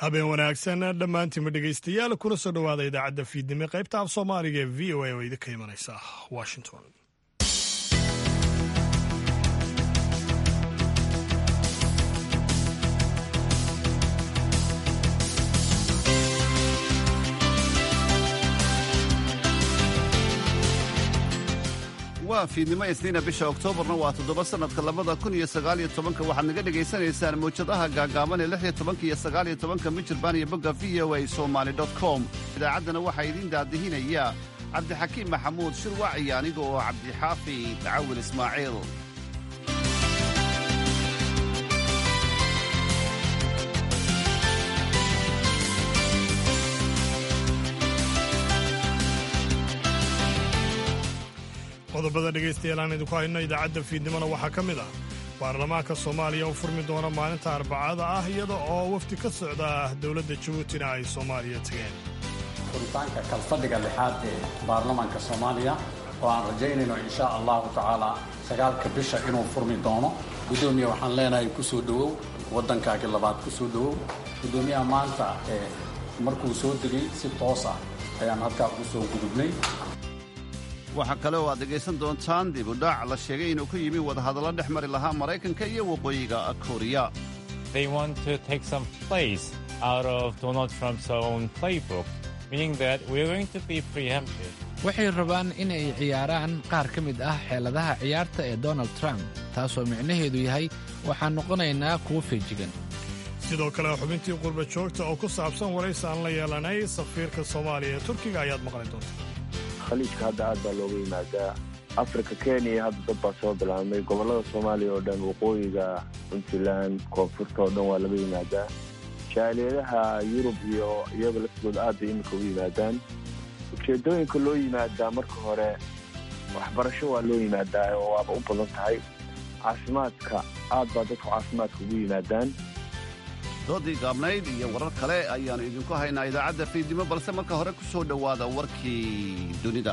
habeen wanaagsan dhammaantiinma dhegaystayaal kuna soo dhowaada idaacadda fiidnimo qaybta af soomaaliga ee v o a oo idinka imanaysa washington. waa fiidnimo isniina bisha oktoobarna waa 7 sannadka 2019 waxaad naga dhegaysanaysaan mawjadaha gaagaaban ee 16 iyo 19 mijirbaan iyo bogga voa somali.com. idaacaddana waxaa idiin daadihinaya cabdixakiim maxamuud shirwac iyo aniga oo cabdixaafi tacawil ismaaciil. qodobada dhegaystayaal aan idinku hayno idaacadda fiidnimona waxaa ka mid ah baarlamaanka soomaaliya u furmi doona maalinta arbacada ah iyada oo wafdi ka socda dowladda jabuutina ay soomaaliya tageen. furitaanka kalfadhiga lixaad ee baarlamaanka soomaaliya oo aan rajaynayno insha allahu tacaala 9 bisha inuu furmi doono. gudoomiye waxaan leenahay ku soo dhowow waddankaagii labaad ku soo dhowow. gudoomiyaha maanta markuu soo degay si toos ah ayaan halkaa ugu soo gudubnay. waxaa kale oo aad dhegaysan doontaan dib u dhac la sheegay inuu ka yimi wadahadallo dhex mari lahaa maraykanka iyo waqooyiga kooriya. They want to take some place out of Donald Trump's own playbook, meaning that we're going to be preempted. waxay rabaan inay ciyaaraan qaar ka mid ah xeeladaha ciyaarta ee Donald Trump, taasoo micnaheedu yahay waxaan noqonaynaa kuwo feejigan. sidoo kale xubintii qurba joogta oo ku saabsan waraysi aan la yeelanay safiirka Soomaaliya ee Turkiga ayaad maqli doontaa. khaliijka hadda aad baa looga yimaadaa. afrika kenya hadda dad baa soo bilaabmay. gobollada soomaaliya oo dhan, waqooyiga puntland, koonfurta oo dhan waa laga yimaadaa. jaaliyadaha yurub iyo iyaga laftigooda aad bay iminka uga yimaadaan. ujeedooyinka loo yimaadaa marka hore waxbarasho waa loo yimaadaa oo waaba u badan tahay. caafimaadka aad baa dadku caafimaadka ugu yimaadaan. doodii gaabnayd iyo warar kale ayaannu idinku haynaa idaacadda fiidnimo, balse marka hore ku soo dhowaada warkii dunida.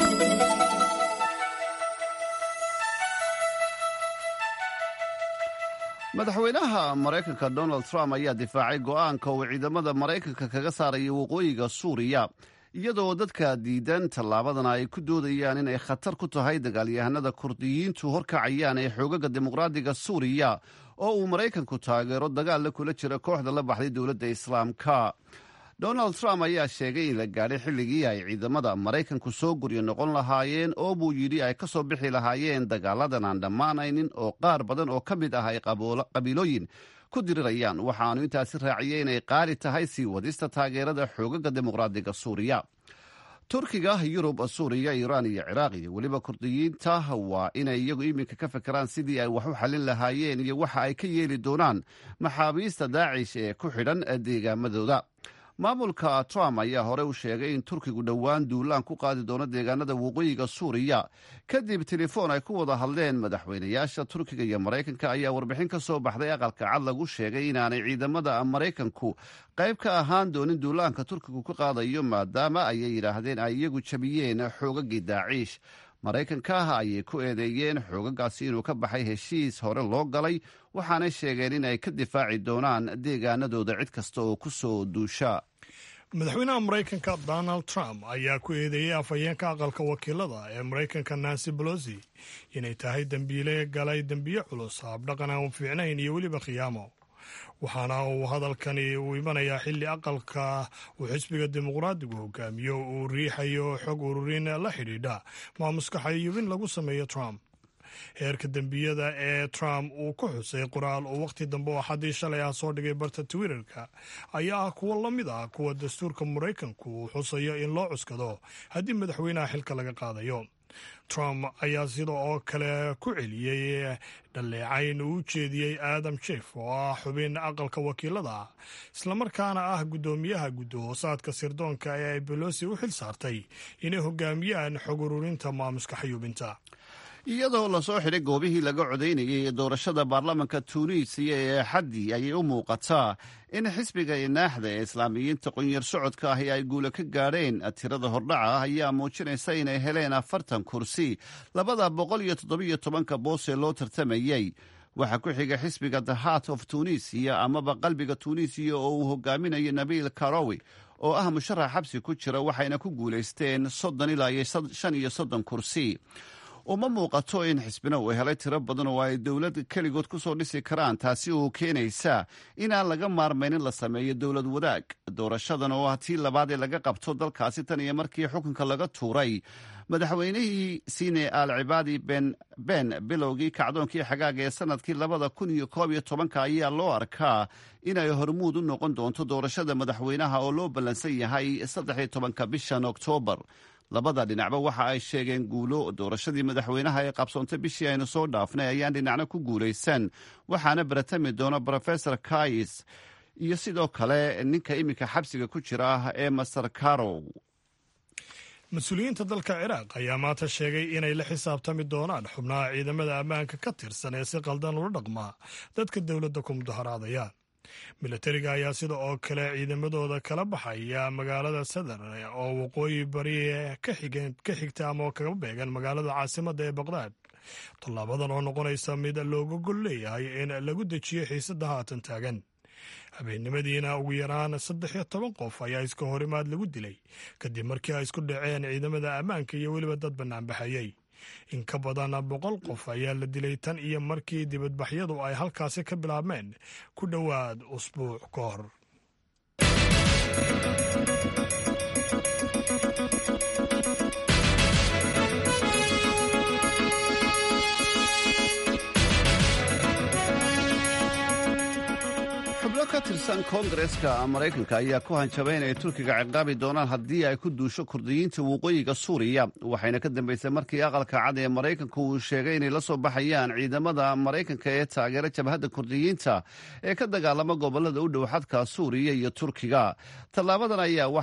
madaxweynaha maraykanka donald trump ayaa difaacay go'aanka uu ciidamada maraykanka kaga saaraya waqooyiga suuriya, iyadoo dadka diidan tallaabadana ay ku doodayaan inay khatar ku tahay dagaalyahanada kurdiyiintu horkacayaan ee xoogaga dimuqraadiga suuriya oo uu maraykanku taageero dagaalla kula jira kooxda la baxday dowladda islaamka. donald trump ayaa sheegay in la gaadhay xilligii ay ciidamada maraykanku soo guryo noqon lahaayeen oo buu yidhi ay ka soo bixi lahaayeen dagaaladan aan dhammaanaynin oo qaar badan oo ka mid ah ay qabiilooyin ku dirirayaan. waxaanu intaasi raaciyey inay qaali tahay sii wadista taageerada xoogaga dimuqraadiga suuriya. turkiga, yurub, suuriya, iiraan iyo ciraaq iyo weliba kurdiyiinta waa inay iyagu iminka ka fekeraan sidii ay wax u xallin lahaayeen iyo waxa ay ka yeeli doonaan maxaabiista daacish ee ku xidhan deegaamadooda. maamulka trump ayaa hore u sheegay in turkigu dhowaan duulaan ku qaadi doono deegaanada waqooyiga suuriya. kadib telefoon ay ku wada hadleen madaxweynayaasha turkiga iyo maraykanka ayaa warbixin ka soo baxday aqalka cad lagu sheegay inaanay ciidamada maraykanku qayb ka ahaan doonin duulaanka turkigu ka qaadayo, maadaama ayay yidhaahdeen ay iyagu jabiyeen xoogagii daaciish. maraykanka ayay ku eedeeyeen xoogagaasi inuu ka baxay heshiis hore loo galay, waxaanay sheegeen in ay ka difaaci doonaan deegaanadooda cid kasta oo ku soo duusha. madaxweynaha maraykanka donald trump ayaa ku eedeeyey afhayeenka aqalka wakiilada ee maraykanka nancy pelosi inay tahay dembiile galay dembiye culus, habdhaqan aan fiicnayn iyo weliba khiyaamo. waxaana uu hadalkani uu imanayaa xilli aqalka uu xisbiga dimuqraadigu hogaamiyo uu riixayo xog ururin la xidhiidha maamuska xayuubin lagu sameeyo Trump. heerka dembiyada ee Trump uu ku xusay qoraal uu wakhti dambe oo xaddii shalay ah soo dhigay barta Twitterka ayaa ah kuwo la mid ah kuwa dastuurka maraykanku uu xusayo in loo cuskado haddii madaxweynaha xilka laga qaadayo. Trump ayaa sidoo oo kale ku celiyey dhaleecayn uu u jeediyey Adam Schiff oo ah xubin aqalka wakiilada islamarkaana ah guddoomiyaha gudahoosaadka sirdoonka ee ay Pelosi u xil saartay inay hogaamiyaan xog ururinta maamuska xayuubinta. iyadoo lasoo xidhay goobihii laga codaynayay ee doorashada baarlamaanka tuuniisiya ee xaddii ayay u muuqataa in xisbiga inaaxda ee islaamiyiinta qunyar socodka ahi ay guula ka gaadheen. tirada hordhaca ah ayaa muujinaysa inay heleen 40 kursi 217 boos ee loo tartamayey. waxaa ku xiga xisbiga the heart of tunisia amaba qalbiga tunisiya oo uu hogaaminayo nabiil karowi oo ah musharax xabsi ku jira, waxayna ku guulaysteen 30 ilaa 35 kursi. uma muuqato in xisbina uu helay tiro badan oo ay dowlad keligood ku soo dhisi karaan, taasi oo keenaysa inaan laga maarmayn in la sameeyo dowlad wadaag. doorashadan oo ah tii labaad ee laga qabto dalkaasi tan iyo markii xukunka laga tuuray madaxweynihii Sine al-Cibaadi ben bilowgii kacdoonkii xagaaga ee sanadkii 2011 ayaa loo arkaa inay hormuud u noqon doonto doorashada madaxweynaha oo loo ballansan yahay 13 bishan Oktoobar. labada dhinacba waxa ay sheegeen guulo. doorashadii madaxweynaha ee qabsoontay bishii aynu soo dhaafnay ayaan dhinacna ku guulaysan, waxaana baratami doona Professor Kais iyo sidoo kale ninka iminka xabsiga ku jira ee Masar Karow. mas-uuliyiinta dalka ciraaq ayaa maanta sheegay inay la xisaabtami doonaan xubnaha ciidamada ammaanka ka tirsan ee si qaldan ula dhaqmaa dadka dowladda ku mudaharaadaya. milatariga ayaa sida oo kale ciidamadooda kala baxaya magaalada sadar oo waqooyi bari ka xigta ama oo kaga beegan magaalada caasimadda ee baqdaad. tallaabadan oo noqonaysa mid looga gol leeyahay in lagu dejiyo xiisadda haatan taagan. habeennimadiina ugu yaraan 13 qof ayaa iska horimaad lagu dilay kadib markii ay isku dhaceen ciidamada ammaanka iyo weliba dad banaanbaxayey. in ka badan 100 qof ayaa la dilay tan iyo markii dibadbaxyadu ay halkaasi ka bilaabmeen ku dhowaad usbuuc ka hor. xubno ka tirsan koongareska maraykanka ayaa ku hanjabay inay turkiga ciqaabi doonaan haddii ay ku duusho kurdiyiinta waqooyiga suuriya, waxayna ka dambaysay markii aqalka cad ee maraykanka uu sheegay inay la soo baxayaan ciidamada maraykanka ee taageera jabhadda kurdiyiinta ee ka dagaalama gobolada u dhow xadka suuriya iyo turkiga. tallaabadan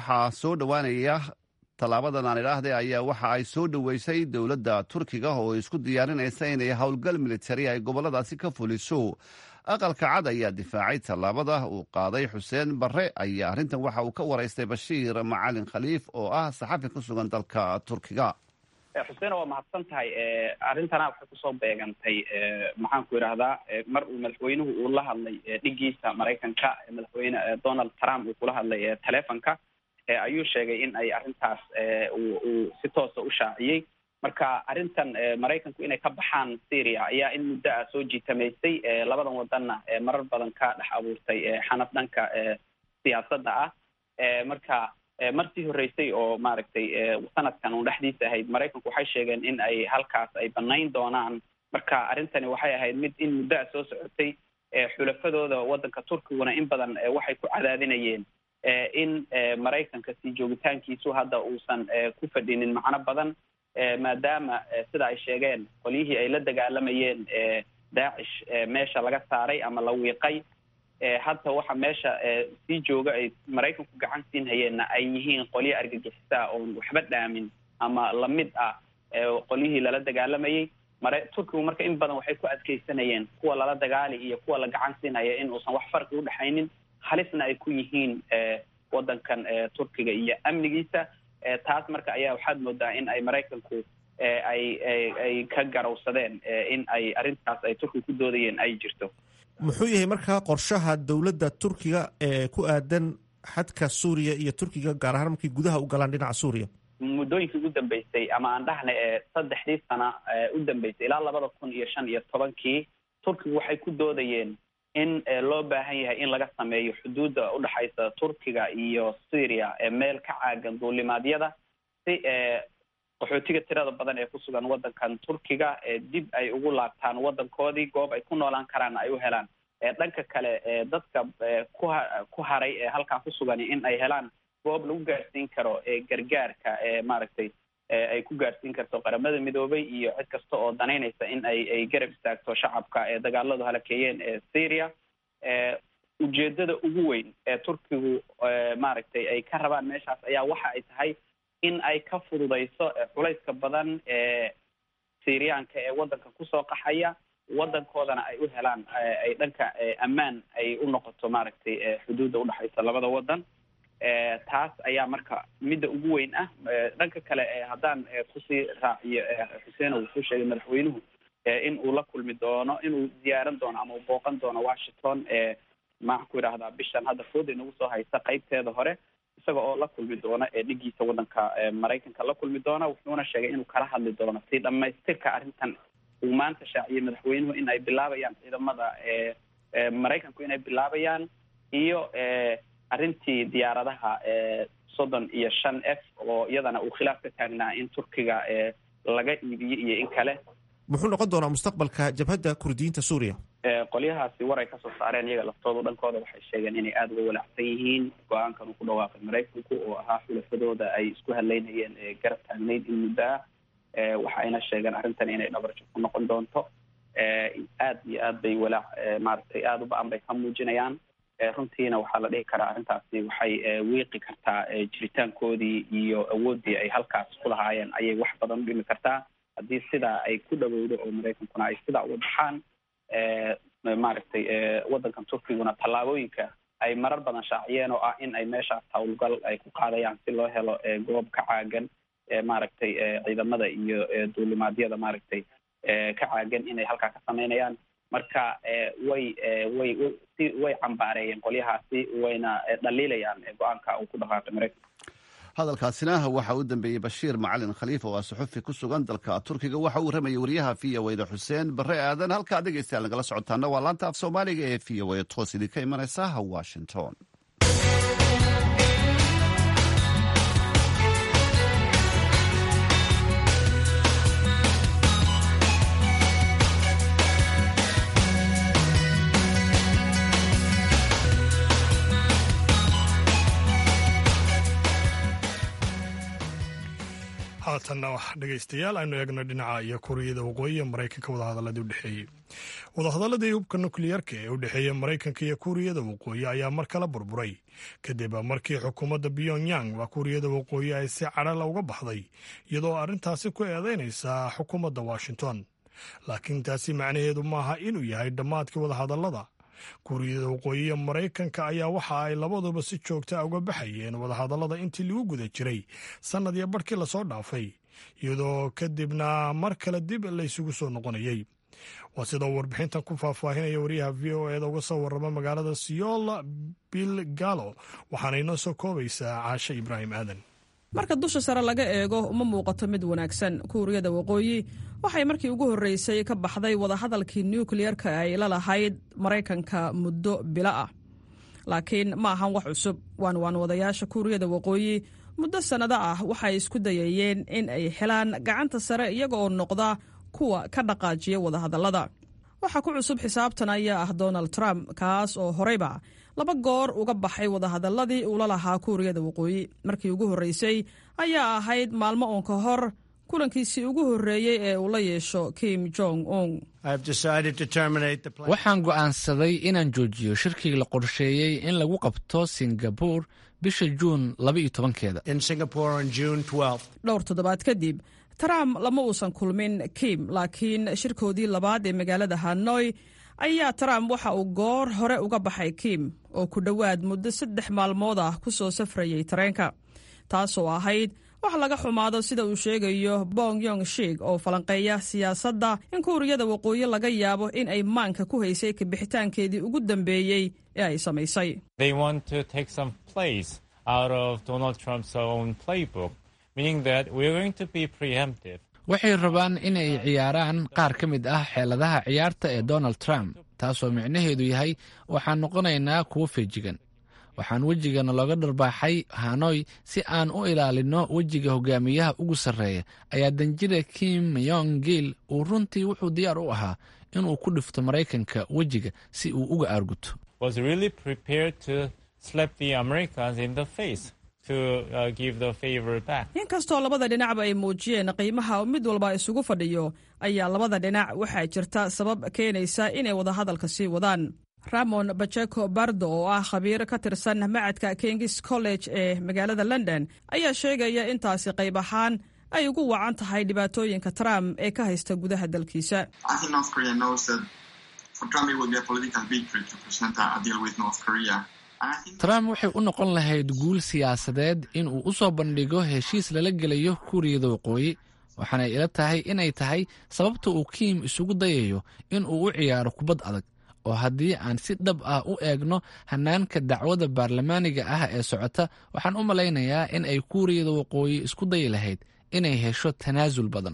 aan idhaahde ayaa waxa ay soo dhoweysay dowladda turkiga oo isku diyaarinaysa inay howlgal militari ay goboladaasi ka fuliso. aqalka cad ayaa difaacay tallaabada uu qaaday. xuseen barre ayaa arrintan waxa uu ka waraystay Bashiir Macalin Khaliif oo ah saxafi ku sugan dalka turkiga. xuseen waa mahadsan tahay. arrintana waxay kusoo beegantay maxaan ku idhaahdaa mar uu madaxweynuhu uu la hadlay dhigiisa maraykanka madaxweyne Donald Trump uu kula hadlay telefonka ayuu sheegay in ay arrintaas uu si toosa u shaaciyey. marka arrintan maraykanku inay ka baxaan Syria ayaa in muddo ah soo jiitamaysay labadan wadanna marar badan ka dhex abuurtay xanaf dhanka siyaasadda ah. marka martii horeysay oo maaragtay sanadkan uu dhexdiisa ahayd maraykanku waxay sheegeen in ay halkaas ay banayn doonaan. marka arrintani waxay ahayd mid in muddo ah soo socotay. xulafadooda wadanka turkiguna in badan waxay ku cadaadinayeen in maraykanka sii joogitaankiisu hadda uusan ku fadhinin macno badan, maadaama sida ay sheegeen qolyihii ay la dagaalamayeen daacish meesha laga saaray ama la wiiqay. hadda waxa meesha sii jooga ay maraykanku gacan siin hayeenna ay yihiin qolyo argagixisa oon waxba dhaamin ama lamid ah qolyihii lala dagaalamayey. turkigu marka in badan waxay ku adkeysanayeen kuwa lala dagaali iyo kuwa la gacan siinaya in uusan wax farqi udhexaynin, halisna ay ku yihiin wadankan turkiga iyo amnigiisa. taas marka ayaa waxaad moodaa in ay maraykanku ay ka garowsadeen in ay arrintaas ay turkiga ku doodayeen ay jirto. muxuu yahay markaa qorshaha dowladda turkiga ee ku aadan xadka suuriya iyo turkiga, gaar ahaan markay gudaha u galaan dhinaca suuriya? muddooyinkii ugu dambeysay ama aan dhahna 3 sana u dambeysay ilaa 2015 turkigu waxay ku doodayeen in loo baahan yahay in laga sameeyo xuduudda udhexaysa turkiga iyo Syria meel ka caagan duulimaadyada si qaxootiga tirada badan ee ku sugan wadankan turkiga dib ay ugu laabtaan wadankoodii, goob ay ku noolaan karaan ay u helaan. dhanka kale dadka ku haray ee halkaa ku sugan in ay helaan goob lagu gaarsiin karo gargaarka maaragtay ay ku gaarsiin karto qaramada midoobay iyo cid kasta oo danaynaysa in ay garab istaagto shacabka ee dagaaladu halakeeyeen ee Syria. ujeedada ugu weyn ee turkigu maaragtay ay ka rabaan meeshaas ayaa waxa ay tahay in ay ka fududayso culayska badan ee Syriyaanka ee wadanka kusoo qaxaya, wadankoodana ay u helaan ay dhanka ammaan ay u noqoto maaragtay xuduudda udhexaysa labada wadan. taas ayaa marka midda ugu weyn ah. dhanka kale haddaan kusii raaciyo xuseen uu ku sheegay madaxweynuhu in uu la kulmi doono, inuu ziyaaran doono ama uu booqan doono Washington maxaan ku idhahdaa bishan hadda fooda inagu soo haysta qaybteeda hore, isaga oo la kulmi doona dhigiisa waddanka Maraykanka la kulmi doona. wuxuuna sheegay inuu kala hadli doono si dhamaystirka arrintan uu maanta shaaciyay madaxweynuhu in ay bilaabayaan ciidamada Maraykanku inay bilaabayaan, iyo arrintii diyaaradaha 35F oo iyadana uu khilaaf ka taagnaa in Turkiga laga iibiyey iyo in kale. muxuu noqon doonaa mustaqbalka jabhadda kurdiyiinta Suuriya? qolyahaasi war ay kasoo saareen iyaga laftooda dhankooda waxay sheegeen inay aada uga walaacsan yihiin go-aankan uu ku dhawaaqay Maraykanku oo ahaa xulafadooda ay isku haleynayeen garab taagnayd in muddo ah. waxayna sheegeen arrintan inay dhabarjab ku noqon doonto. aada iyo aad bay walaac maaragtay aada u ba-an bay ka muujinayaan. runtiina waxaa la dhihi karaa arrintaasi waxay wiiqi kartaa jiritaankoodii iyo awooddii ay halkaas ku lahaayeen ayay wax badan u dhimi kartaa haddii sidaa ay ku dhawowdo oo Maraykankuna ay sidaa uga baxaan. maaragtay waddankan Turkiguna tallaabooyinka ay marar badan shaaciyeen oo ah in ay meeshaas howlgal ay ku qaadayaan si loo helo goob ka caagan maaragtay ciidamada iyo duulimaadyada maaragtay ka caagan inay halkaa ka sameynayaan. marka way cambaareeyeen qolyahaasi, wayna dhaliilayaan go-aanka uu ku dhawaaqay Maraykanka. hadalkaasina waxa u dambeeyey Bashiir Macalin Khaliif oo suxufi ku sugan dalka Turkiga. waxa uu ramayay wariyaha VOA Xuseen Barre Aadan. halkaa dhegeystayaal nagala socotaana waa laanta af Soomaaliga ee VOA toos idinka imanaysa Washington. haatanna dhegaystayaal aynu eegno dhinaca iyo Kuuriyada Waqooyi ee Maraykanka wadahadaladii u dhexeeyey. wadahadaladii hubka nukliyeerka ee u dhexeeya Maraykanka iyo Kuuriyada Waqooyi ayaa mar kale burburay kadib markii xukuumadda Pyongyang waa Kuuriyada Waqooyi ay si cadhal uga baxday iyadoo arrintaasi ku eedeynaysa xukuumadda Washington. laakiin taasi macnaheedu maaha inuu yahay dhammaadkii wadahadalada. Kuuriyada Waqooyi iyo Maraykanka ayaa waxa ay labaduba si joogta uga baxayeen wadahadalada intii lagu guda jiray sanad iyo barkii lasoo dhaafay, iyadoo kadibna mar kale dib la isugu soo noqonayay. waa sidoo warbixintan ku faahfaahinaya wariyaha VOA da uga soo warrama magaalada Seoul Bill Gallo, waxaana inoo soo koobaysaa Caashe Ibraahim Aadan. marka dusha sare laga eego uma muuqato mid wanaagsan. Kuuriyada Waqooyi waxay markii ugu horreysay ka baxday wadahadalkii nukliyerka ay la lahayd Maraykanka muddo bilo ah, laakiin ma ahan wax cusub. waan wadayaasha Kuuriyada Waqooyi muddo sannado ah waxay isku dayayeen in ay helaan gacanta sare iyaga oo noqda kuwa ka dhaqaajiya wadahadalada. waxa ku cusub xisaabtan ayaa ah Donald Trump, kaas oo horeyba 2 goor uga baxay wadahadaladii uu la lahaa Kuuriyada Waqooyi. markii ugu horreysay ayaa ahayd maalmo oon ka hor kulankiisii ugu horreeyey ee uu la yeesho Kim Jong-un. waxaan go'aansaday inaan joojiyo shirkii la qorsheeyey in lagu qabto Singapore bisha Juun 12-keeda. dhowr toddobaad kadib Trump lama uusan kulmin Kim, laakiin shirkoodii labaad ee magaalada Hanoi ayaa Trump waxa uu goor hore uga baxay Kim oo ku dhowaad muddo 3 maalmood ah ku soo safrayay tareenka, taasoo ahayd wax laga xumaado sida uu sheegayo Bong Yong-shik oo falanqeeya siyaasadda in Kuuriyada Waqooyi laga yaabo in ay maanka ku haysay kabixitaankeedii ugu dambeeyey ee ay samaysay. They want to take some place out of Donald Trump's own playbook, meaning that we're going to be preemptive. waxay rabaan inay ciyaaraan qaar ka mid ah xeeladaha ciyaarta ee Donald Trump, taasoo micnaheedu yahay waxaan noqonaynaa kuwo feejigan. waxaan wejigana looga dharbaaxay Hanoi si aan u ilaalino wejiga hogaamiyaha ugu sarreeya, ayaa danjire Kim Yong-gil uu runtii wuxuu diyaar u ahaa inuu ku dhifto Maraykanka wejiga si uu uga aarguto. Was really prepared to slap the Americans in the face. inkastoo labada dhinacba ay muujiyeen qiimaha mid walba isugu fadhiyo, ayaa labada dhinac waxaa jirta sabab keenaysa inay wadahadalka sii wadaan. Ramon Pacheco Bardo oo ah khabiir ka tirsan macadka King's College ee magaalada London ayaa sheegaya intaasi qayb ahaan ay ugu wacan tahay dhibaatooyinka Trump ee ka haysta gudaha dalkiisa. Trump waxay u noqon lahayd guul siyaasadeed in uu u soo bandhigo heshiis lala gelayo Kuuriyada Waqooyi. waxaanay ila tahay inay tahay sababta uu Kim isugu dayayo in uu u ciyaaro kubad adag, oo haddii aan si dhab ah u eegno hanaanka dacwada baarlamaaniga ah ee socota, waxaan u malaynayaa in ay Kuuriyada Waqooyi isku dayi lahayd inay hesho tanaasul badan.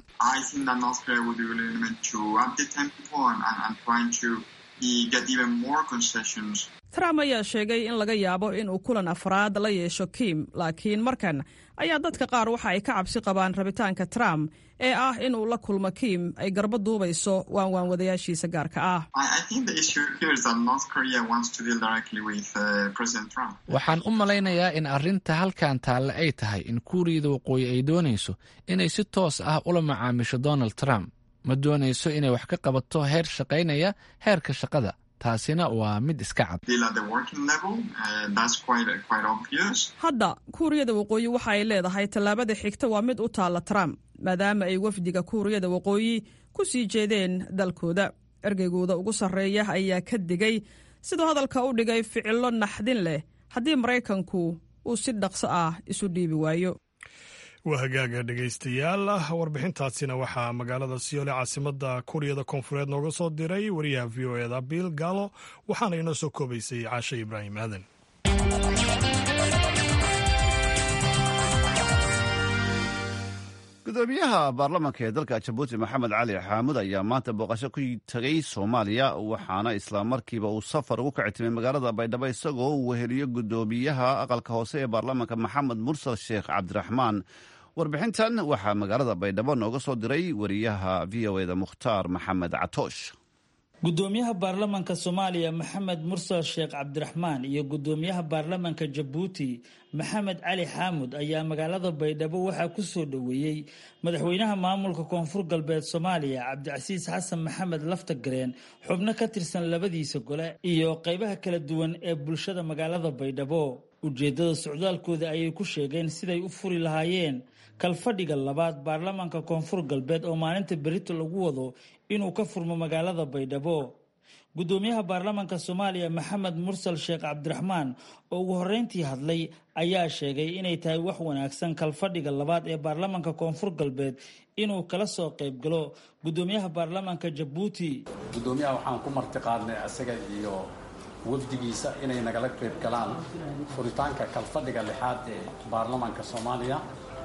Trump ayaa sheegay in laga yaabo in uu kulan afraad la yeesho Kim, laakiin markan ayaa dadka qaar waxa ay ka cabsi qabaan rabitaanka Trump ee ah in uu la kulmo Kim ay garba duubayso waan wadayaashiisa gaarka ah. Waxaan u malaynayaa in arrinta halkan taalla ay tahay in Kuuriyada Waqooyi ay doonayso inay si toos ah ula macaamisho Donald Trump. Ma doonayso inay wax ka qabato heer shaqaynaya heerka shaqada. taasina waa mid iska cad. Hadda Kuuriyada Waqooyi waxa ay leedahay tallaabada xigta waa mid u taala Trump, maadaama ay wafdiga Kuuriyada Waqooyi ku sii jeedeen dalkooda. Ergeygooda ugu sarreeya ayaa ka digay sidoo hadalka u dhigay ficilo naxdin leh haddii Maraykanku uu si dhaqso ah isu dhiibi waayo. waa hagaaga dhegaystayaal, warbixintaasina waxaa magaalada Seoul caasimada Kuuriyada Koonfureed nooga soo diray wariyaha VOA Bill Gallo, waxaana inoo soo koobaysay Caashe Ibraahim Aadan. gudoomiyaha baarlamaanka ee dalka Jabuuti Maxamed Cali Xaamud ayaa maanta booqasho ku tagay Soomaaliya, waxaana isla markiiba uu safar ugu kicitimay magaalada Baydhabo isagoo uu weheliyo gudoomiyaha aqalka hoose ee baarlamaanka Maxamed Mursal Sheekh Cabdiraxmaan. warbixintan waxaa magaalada Baydhabo nooga soo diray wariyaha VOA Mukhtaar Maxamed Catoosh. gudoomiyaha baarlamaanka Soomaaliya Maxamed Mursal Sheekh Cabdiraxmaan iyo gudoomiyaha baarlamaanka Jabuuti Maxamed Cali Xaamud ayaa magaalada Baydhabo waxaa ku soo dhaweeyay madaxweynaha maamulka Koonfur Galbeed Soomaaliya Cabdicasiis Xasan Maxamed Laftagareen, xubno ka tirsan labadiisa gole iyo qaybaha kala duwan ee bulshada magaalada Baydhabo. ujeedada socdaalkooda ayay ku sheegeen siday u furi lahaayeen kalfadhiga labaad baarlamaanka Koonfur Galbeed oo maalinta berito lagu wado inuu ka furmo magaalada Baydhabo. gudoomiyaha baarlamaanka Soomaaliya Maxamed Mursal Sheekh Cabdiraxmaan oo ugu horeyntii hadlay ayaa sheegay inay tahay wax wanaagsan kalfadhiga labaad ee baarlamaanka Koonfur Galbeed inuu kala soo qayb galo gudoomiyaha baarlamaanka Jabuuti. gudoomiyaha waxaan ku martiqaadnay asaga iyo wafdigiisa inay nagala qayb galaan furitaanka kalfadhiga lixaad ee baarlamaanka Soomaaliya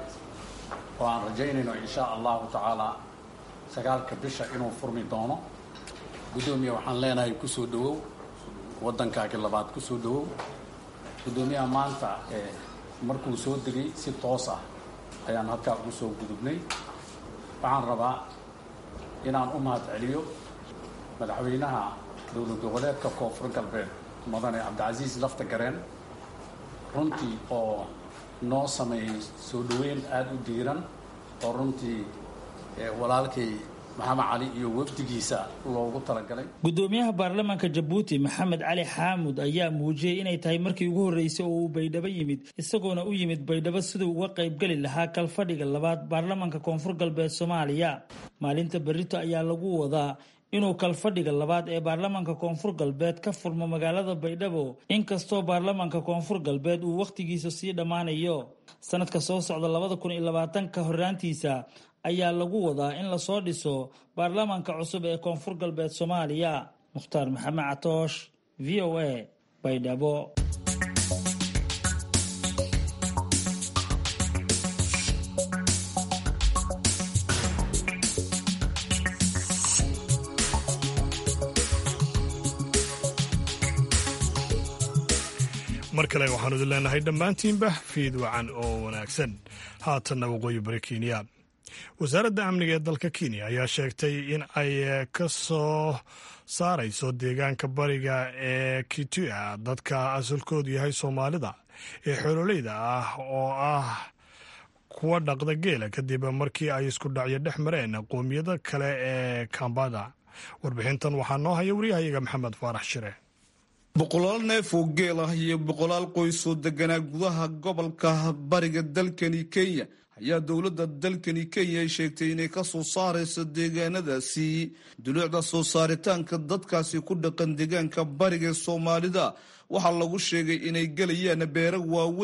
oo aan rajaynayno insha Allahu tacaala 9 bisha inuu furmi doono. gudoomiyaha waxaan leenahay ku soo dhawow wadankaaga labaad, ku soo dhawow. gudoomiyaha maanta markuu soo degay si toos ah ayaan halkaa ugu soo gudubnay. waxaan rabaa inaan u mahad celiyo madaxweynaha dowlad goboleedka Koonfur Galbeed Mudane Cabdicasiis Laftagareen, runtii oo noo sameeyay soo dhaweyn aad u diiran oo runtii walaalkay Maxamed Cali iyo wafdigiisa loogu talagalay. gudoomiyaha baarlamaanka Jabuuti Maxamed Cali Xaamud ayaa muujiyay inay tahay markii ugu horeysay oo uu Baydhabo yimid, isagoona u yimid Baydhabo sidoo uga qayb gali lahaa kalfadhiga labaad baarlamaanka Koonfur Galbeed Soomaaliya. maalinta berito ayaa lagu wadaa inuu kalfadhiga labaad ee baarlamaanka Koonfur Galbeed ka furmo magaalada Baydhabo, inkastoo baarlamaanka Koonfur Galbeed uu waqtigiisa sii dhamaanayo. sanadka soo socda 2020 ka horaantiisa ayaa lagu wadaa in la soo dhiso baarlamaanka cusub ee Koonfur Galbeed Soomaaliya. Mukhtaar Maxamed Catoosh, VOA, Baydhabo. mar kale waxaanu idin leenahay dhammaantiinba fiid wacan oo wanaagsan. haatanna waqooyi bari Kenya. wasaaradda amniga ee dalka Kenya ayaa sheegtay in ay ka soo saarayso deegaanka bariga ee Kitui dadka asalkoodu yahay Soomaalida ee xoololeyda ah oo ah kuwa dhaqda geela kadib markii ay isku dhacyo dhex mareen qoomiyada kale ee Kambada. warbixintan waxaa noo haya wariyahayaga Maxamed Faarax Shire. boqolaal neef oo geel ah iyo boqolaal qoys oo deganaa gudaha gobolka bariga dalkani Kenya ayaa dowladda dalkani Kenya ay sheegtay inay ka soo saarayso deegaanadaasi. dulucda soo saaritaanka dadkaasi ku dhaqan deegaanka bariga Soomaalida waxaa lagu sheegay inay gelayaan beero waaweyn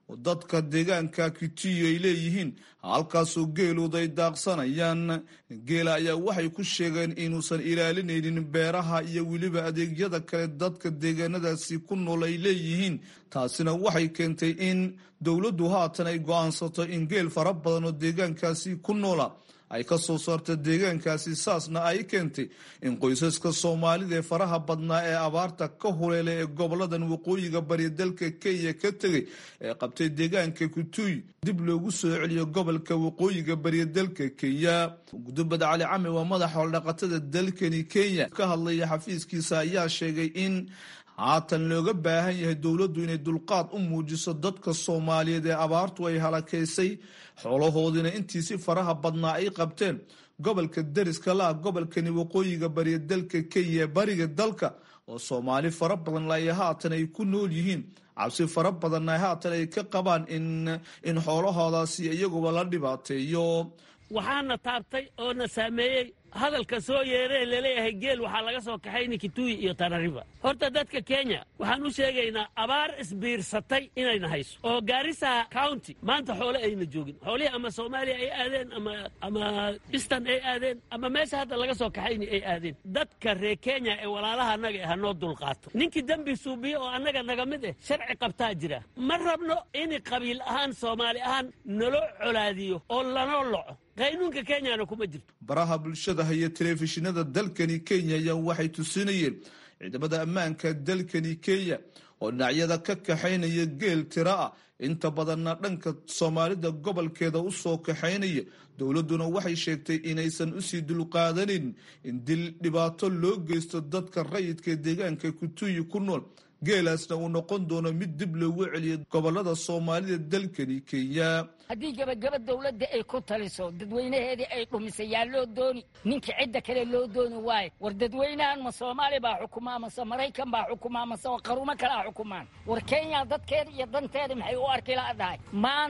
oo dadka deegaanka Kitui ay leeyihiin halkaasoo geelooda ay daaqsanayaan. Geela ayaa waxay ku sheegeen inuusan ilaalinaynin beeraha iyo weliba adeegyada kale dadka deegaanadaasi ku nool ay leeyihiin. taasina waxay keentay in dowladdu haatan ay go'aansato in geel fara badan oo deegaankaasi ku noola ay ka soo saarta deegaankaasi. saasna ay keentay in qoysaska Soomaalida ee faraha badnaa ee abaarta ka huleelay ee goboladan waqooyiga bari dalka Kenya ka tagay ee qabtay deegaanka Kitui dib loogu soo celiyo gobolka waqooyiga bari dalka Kenya. Gudubad Cali Cami waa madaxa xoolo-dhaqatada dalkani Kenya ka hadlaya xafiiskiisa ayaa sheegay in haatan looga baahan yahay dowladdu inay dulqaad u muujiso dadka Soomaaliyeed ee abaartu ay halakaysay xoolahoodina intiisi faraha badnaa ay qabteen gobolka dariska la gobolkani waqooyiga bari dalka Kenya bariga dalka oo Soomaali fara badan la haatan ay ku nool yihiin. cabsi fara badan ay haatan ay ka qabaan in xoolahoodaasi iyaguba la dhibaateeyo. waxaana taabtay oo na saameeyey hadalka soo yeeree laleeyahay geel waxaa laga soo kaxayni Kitui iyo Tana River. horta dadka Kenya waxaan u sheegaynaa abaar isbiirsatay inayna hayso oo Garissa County maanta xoolo ayna joogin. xoolihii ama Soomaaliya ay aadeen ama Eastern ay aadeen ama meesha hadda laga soo kaxayni ay aadeen. dadka reer Kenya ee walaalaha anaga ah noo dulqaato. ninkii dambi suubiyo oo anaga naga mid ah sharci qabtaa jira. ma rabno in qabiil ahaan Soomaali ahaan nalo colaadiyo oo lana loco. qaynuunka Kenyana kuma jirto. baraha bulshada iyo telefishinada dalkani Kenya ayaa waxay tusinayeen ciidamada ammaanka dalkani Kenya oo dhinacyada ka kaxaynaya geel tira ah inta badanna dhanka Soomaalida gobolkeeda u soo kaxaynaya. dowladuna waxay sheegtay inaysan u sii dulqaadanin in dil dhibaato loo geysto dadka rayidka deegaanka Kitui ku nool. geelaasna uu noqon doono mid dib loogu celiyo gobolada Soomaalida dalkani Kenya. haddii gabagaba dowladda ay ku taliso dadweynaheedii ay dhumisay yaa loo dooni ninka cidda kale loo dooni waayo. war dadweynahan ma Soomaali baa xukumaa mase Maraykan baa xukumaa mase qarumo kalaa xukumaan. war Kenya dadkeeda iyo danteeda maxay u arki laadahay.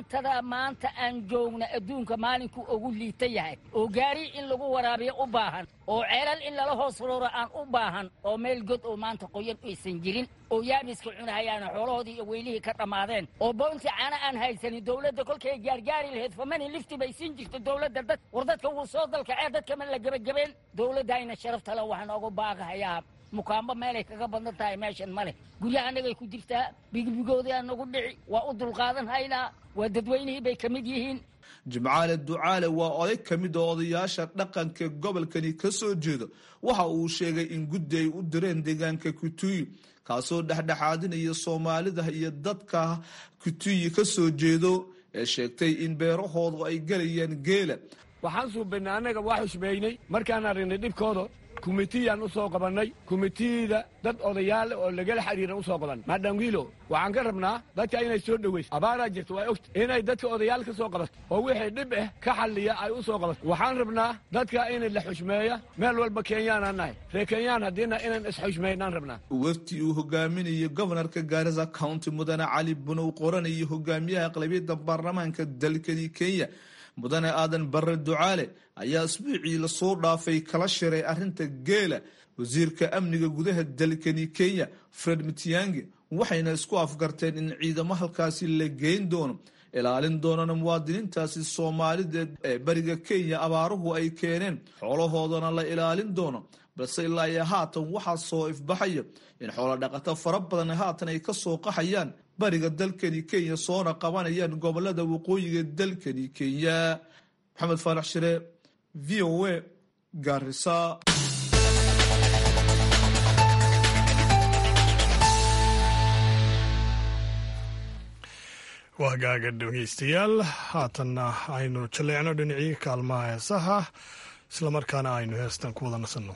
maanta aan joogna adduunka maalinku ugu liita yahay oo gaari in lagu waraabiyo u baahan oo ceelal in lala hoos rooro aan u baahan oo meel god oo maanta qoyan aysan jirin oo yaabiska cunahayaana xoolahoodii iyo weylihii ka dhammaadeen oo boonti caana aan haysanin. dowladda kolkay gaargaari lahayd famani lifti bay siin jirta dowladda war dadka wuu soo dalkacee dadka ma la gebagabeen. dowladdayna sharafta le waxaan oga baaqahayaa mukaamba meelay kaga badan tahay meeshan ma leh. guryaha annagay ku jirtaa bigibigoodii aan nagu dhici waa u dulqaadan haynaa. waa dadweynihii bay ka mid yihiin. Jimcaale Ducaale waa oday ka mid oo odayaasha dhaqanka gobolkani ka soo jeeda. waxa uu sheegay in guddi ay u direen deegaanka Kitui kaasoo dhexdhexaadinaya Soomaalida iyo dadka Kitui ka soo jeedo ee sheegtay in beerahoodu ay galayaan geela. waxaan suubaynay annaga waa xushmeynay markaan aragnay dhibkooda kumitiyaan u soo qabannay. kumitiyada dad odayaal oo lagala xiriiran u soo qaban. maadam wiilo waxaan ka rabnaa dadka inay soo dhoweyso. abaaraa jirta waa ogta inay dadka odayaal ka soo qabato oo wixii dhib ah ka xalliya ay u soo qabato. waxaan rabnaa dadka inay la xushmeeya meel walba Kenyaanaan nahay. reer Kenyaan haddiina inaan isxushmeynaan rabnaa. wafti uu hogaaminayo gobolka Garissa County Mudane Cali Bunow qoranayo hogaamiyaha aqlabiyadda baarlamaanka dalkani Kenya Mudane Aadan Barre Ducaale ayaa isbuucii la soo dhaafay kala shiray arrinta geela wasiirka amniga gudaha dalkani Kenya Fred Matiang'i waxayna isku afgarteen in ciidamo halkaasi la geyn doono ilaalin doonana muwaadiniintaasi Soomaalida ee bariga Kenya abaaruhu ay keeneen xoolahoodana la ilaalin doono. balse ilaa haatan waxaa soo ifbaxaya in xoolo dhaqato fara badan haatan ay ka soo qaxayaan bariga dalkani Kenya soona qabanayaan gobolada waqooyiga dalkani Kenya. Maxamed Faarax Shire VOA Garissa. waa hagaaga dhegeystayaal haatanna aynu jaleecno dhinacii kaalmaha heesaha islamarkaana aynu heestan ku wada nasanno.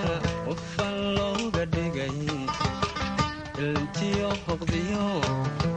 iltiyo hoqdiyo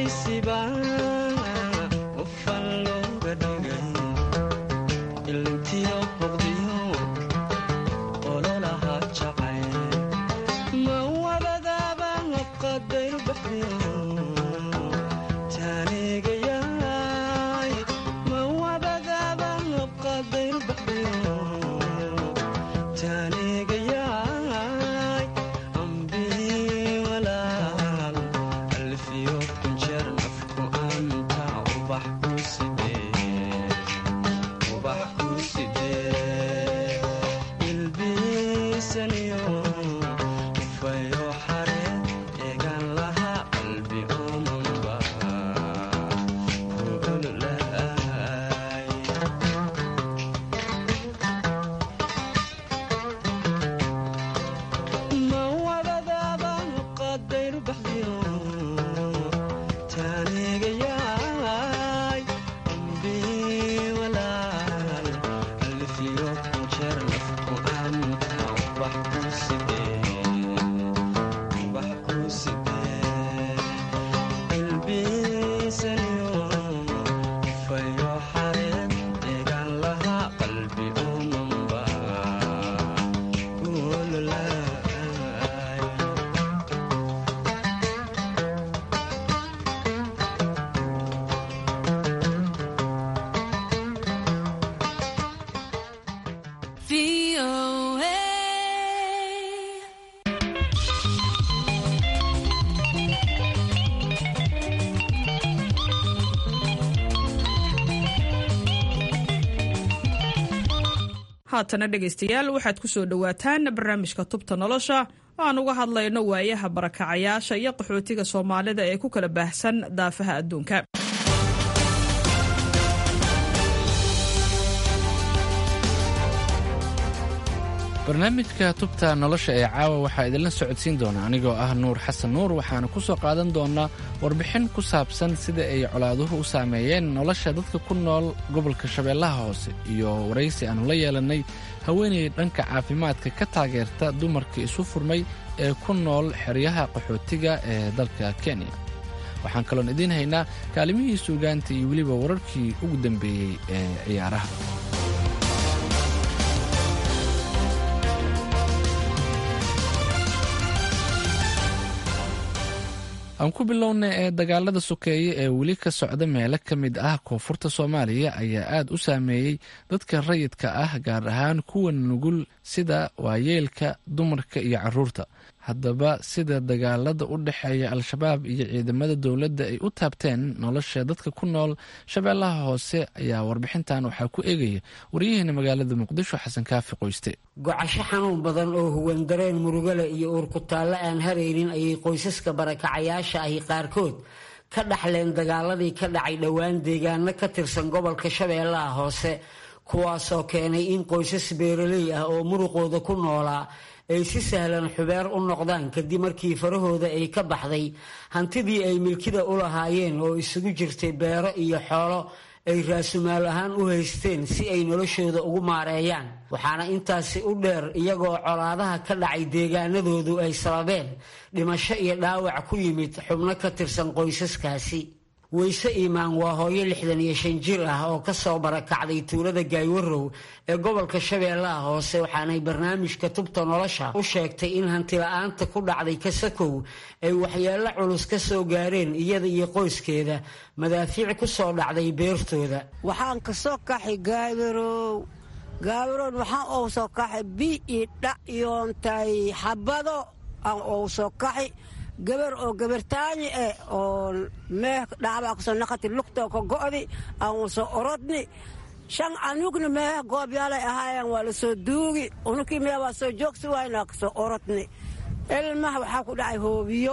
haatana dhegaystayaal waxaad ku soo dhowaataan barnaamijka tubta nolosha oo aan uga hadlayno waayaha barakacayaasha iyo qaxootiga soomaalida ee ku kala baahsan daafaha adduunka. barnaamijka tubta nolosha ee caawa waxaa idinla socodsiin doona anigoo ah nuur xasan nuur, waxaana ku soo qaadan doonaa warbixin ku saabsan sida ay colaaduhu u saameeyeen nolosha dadka ku nool gobolka shabeellaha hoose iyo waraysi aanu la yeelannay haweenay dhanka caafimaadka ka taageerta dumarka isu furmay ee ku nool xeryaha qaxootiga ee dalka Kenya. waxaan kaloon idiin haynaa kaalimihii suugaanta iyo weliba wararkii ugu dambeeyey ee ciyaaraha. aan ku bilowna ee dagaalada sokeeye ee weli ka socda meelo ka mid ah koonfurta Soomaaliya ayaa aad u saameeyey dadka rayidka ah, gaar ahaan kuwa nugul sida waayeelka, dumarka iyo carruurta. haddaba sida dagaalada u dhexeeya al-shabaab iyo ciidamada dowladda ay u taabteen nolosha dadka ku nool shabeellaha hoose ayaa warbixintan waxaa ku eegaya wariyaheena magaalada muqdisho xasan kaafi qoyste. gocasho xanuun badan oo huwan dareen murugale iyo uurkutaalle aan haraynin ayay qoysaska barakacayaasha ahi qaarkood ka dhaxleen dagaaladii ka dhacay dhowaan deegaano ka tirsan gobolka shabeellaha hoose, kuwaasoo keenay in qoysas beeraley ah oo muruqooda ku noolaa ay si sahlan xubeer u noqdaan kadib markii farahooda ay ka baxday hantidii ay milkida u lahaayeen oo isugu jirtay beero iyo xoolo ay raasumaal ahaan u haysteen si ay noloshooda ugu maareeyaan. waxaana intaasi u dheer iyagoo colaadaha ka dhacay deegaanadoodu ay sababeen dhimasho iyo dhaawac ku yimid xubno ka tirsan qoysaskaasi. weyse iimaan waa hooyo 65 jir ah oo ka soo barakacday tuulada Gaaywarow ee gobolka Shabeellaha Hoose, waxaanay barnaamijka tubta nolosha u sheegtay in hanti la'aanta ku dhacday Kasakow ay waxyeello culus ka soo gaareen iyada iyo qoyskeeda madaafiic ku soo dhacday beertooda. waxaan ka soo kaxay Gaaywarow waxaan oo soo kaxay bii dhacyontay xabado aan oo soo kaxay gabar oo gabartaani oo mee dhaaba ku soo naqati lugta ka go'di aan soo orodni shan anugna mee goob yaalay ahaayeen waa la soo duugi unukii mee waa soo joogsi waayna ka soo orodni ilmaha waxaa ku dhacay hoobiyo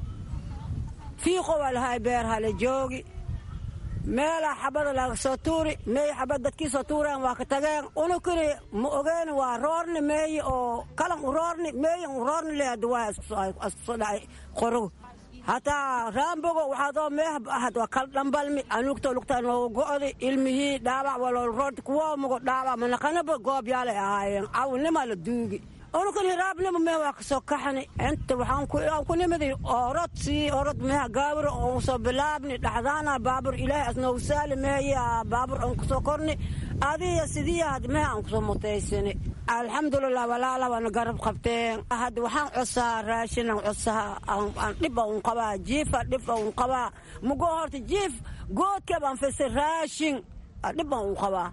fiiqo waa lahay beer hala joogi meela xabada laga soo tuuri mee xabad dadkii soo tuureen waa ka tageen unukii ma ogeen waa roorni meey oo kalan u roorni meey u roorni leeyahay waa soo dhacay qoro hataa raambogo waxaadoo meeh ahad waa kal dhambalmi anugto lugta noo go'di ilmihii dhaabac waloo roorti kuwa mugo dhaabac manaqanaba goob yaalay ahaayeen cawnima la duugi unukan hiraabnimo mee waa kasoo kaxani inta waxaan ku nimiday orod meha gaabur oo soo bilaabni dhaxdaana baabur ilaahay asnoo saali meeya baabur aan kusoo korni adiya sidiyaad meha aan kusoo mutaysani alxamdulilah walaala waana garab qabteen hadda waxaan cosaa raashin aan cosaa aan dhib aan qabaa jiif dhib aan qabaa mugo horta jiif goodka baan fisa raashin dhib aan qabaa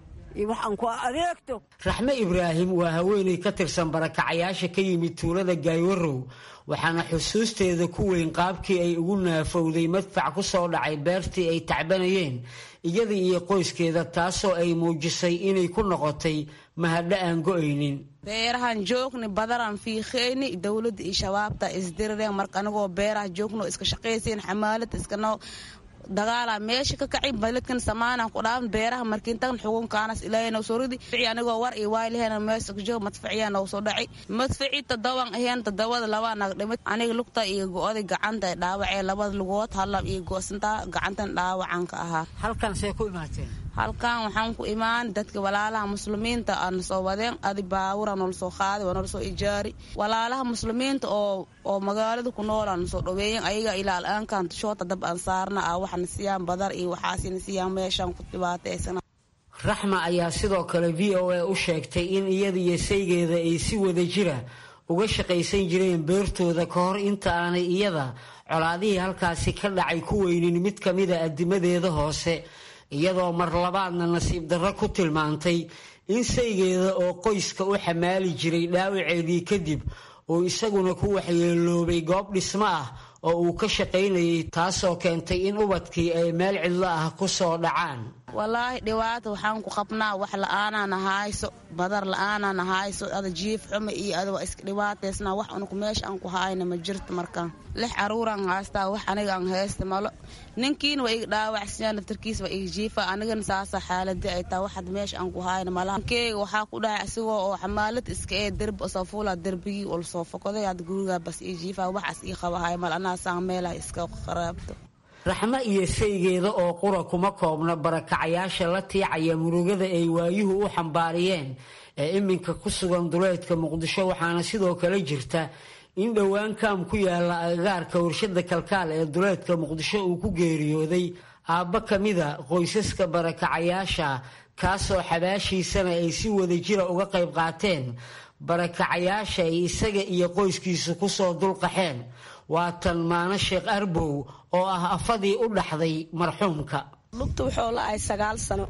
raxme ibraahim waa haweeney ka tirsan barakacayaasha ka yimid tuulada gaaywarow waxaana xusuusteeda ku weyn qaabkii ay ugu naafowday madfac ku soo dhacay beertii ay tacbanayeen iyada iyo qoyskeeda taasoo ay muujisay inay ku noqotay mahadho aan go'aynin beerahan joogni badaraan fiikheyni dowladda iyo shabaabta isdirireen marka anagoo beeraha joogno iska shaqaysiin xamaalad iskano dagaala meesha ka kacay baladkan samaana ku dhaaf beeraha markiintan xukunkaanas ilaahayna soo ridi anigoo war iyo waayleena meesha ka joog madfaciyaana soo dhacay madfaci tadawan aheen tadawada laba nag dhimid aniga lugta iyo go'oday gacanta dhaawacay labada lugood halab iyo go'santa gacantan dhaawacan ka ahaa halkan see ku imaateen halkan waxaan ku imaan dadka walaalaha muslimiinta aan soo wadeen adi baawura nool soo qaaday wana soo ijaari walaalaha muslimiinta oo magaalada ku nool aan soo dhaweeyeen ayaga ilaa aankan shoota dab aan saarna waxaan siyaan badar iyo waxaasina siyaan meeshan ku dhibaataysan raxma ayaa sidoo kale VOA u sheegtay in iyada iyo saygeeda ay si wada jira uga shaqaysan jireen beertooda ka hor inta aanay iyada colaadihii halkaasi ka dhacay ku weynin mid ka mida adimadeeda hoose iyadoo mar labaadna nasiib darro ku tilmaantay in saygeeda oo qoyska u xamaali jiray dhaawaceedii kadib oo isaguna ku waxyeeloobay goob dhismo ah oo uu ka shaqaynayay taasoo keentay in ubadkii ay meel cidlo ah ku soo dhacaan wallaahi dhibaato waxaan ku qabnaa wax la'aanaan hayso badar la'aanaan hayso ada jiif xumo iyo ada waa iska dhibaataysnaa wax unuku meesha aan ku hayna ma jirto markaan 6 caruuraan haystaa wax aniga aan haysta malo ninkiin waa iga dhaawacsan naftarkiis waa iga jiifa anigana saasa xaaladii ay taa waxad meesha aan ku hayna malaha keega waxaa ku dhacay asigoo oo xamaalad iska ee derb soo fuula derbigii oo soo fokaday ad guriga bas iga jiifa waxaas ii qabahay mal anaa saan meelaha iska qaraabto raxmo iyo saygeeda oo qura kuma koobna barakacayaasha la tiicaya murugada ay waayuhu u xambaariyeen ee iminka ku sugan duleedka muqdisho waxaana sidoo kale jirta in dhowaan kaam ku yaala agagaarka warshada kalkaal ee duleedka muqdisho uu ku geeriyooday aabba ka mida qoysaska barakacayaasha kaasoo xabaashiisana ay si wada jira uga qayb qaateen barakacayaasha ay isaga iyo qoyskiisu ku soo dulqaxeen waa tan maana sheekh arbow oo ah afadii u dhaxday marxuumka lugta wuxuu la'ay 9 sano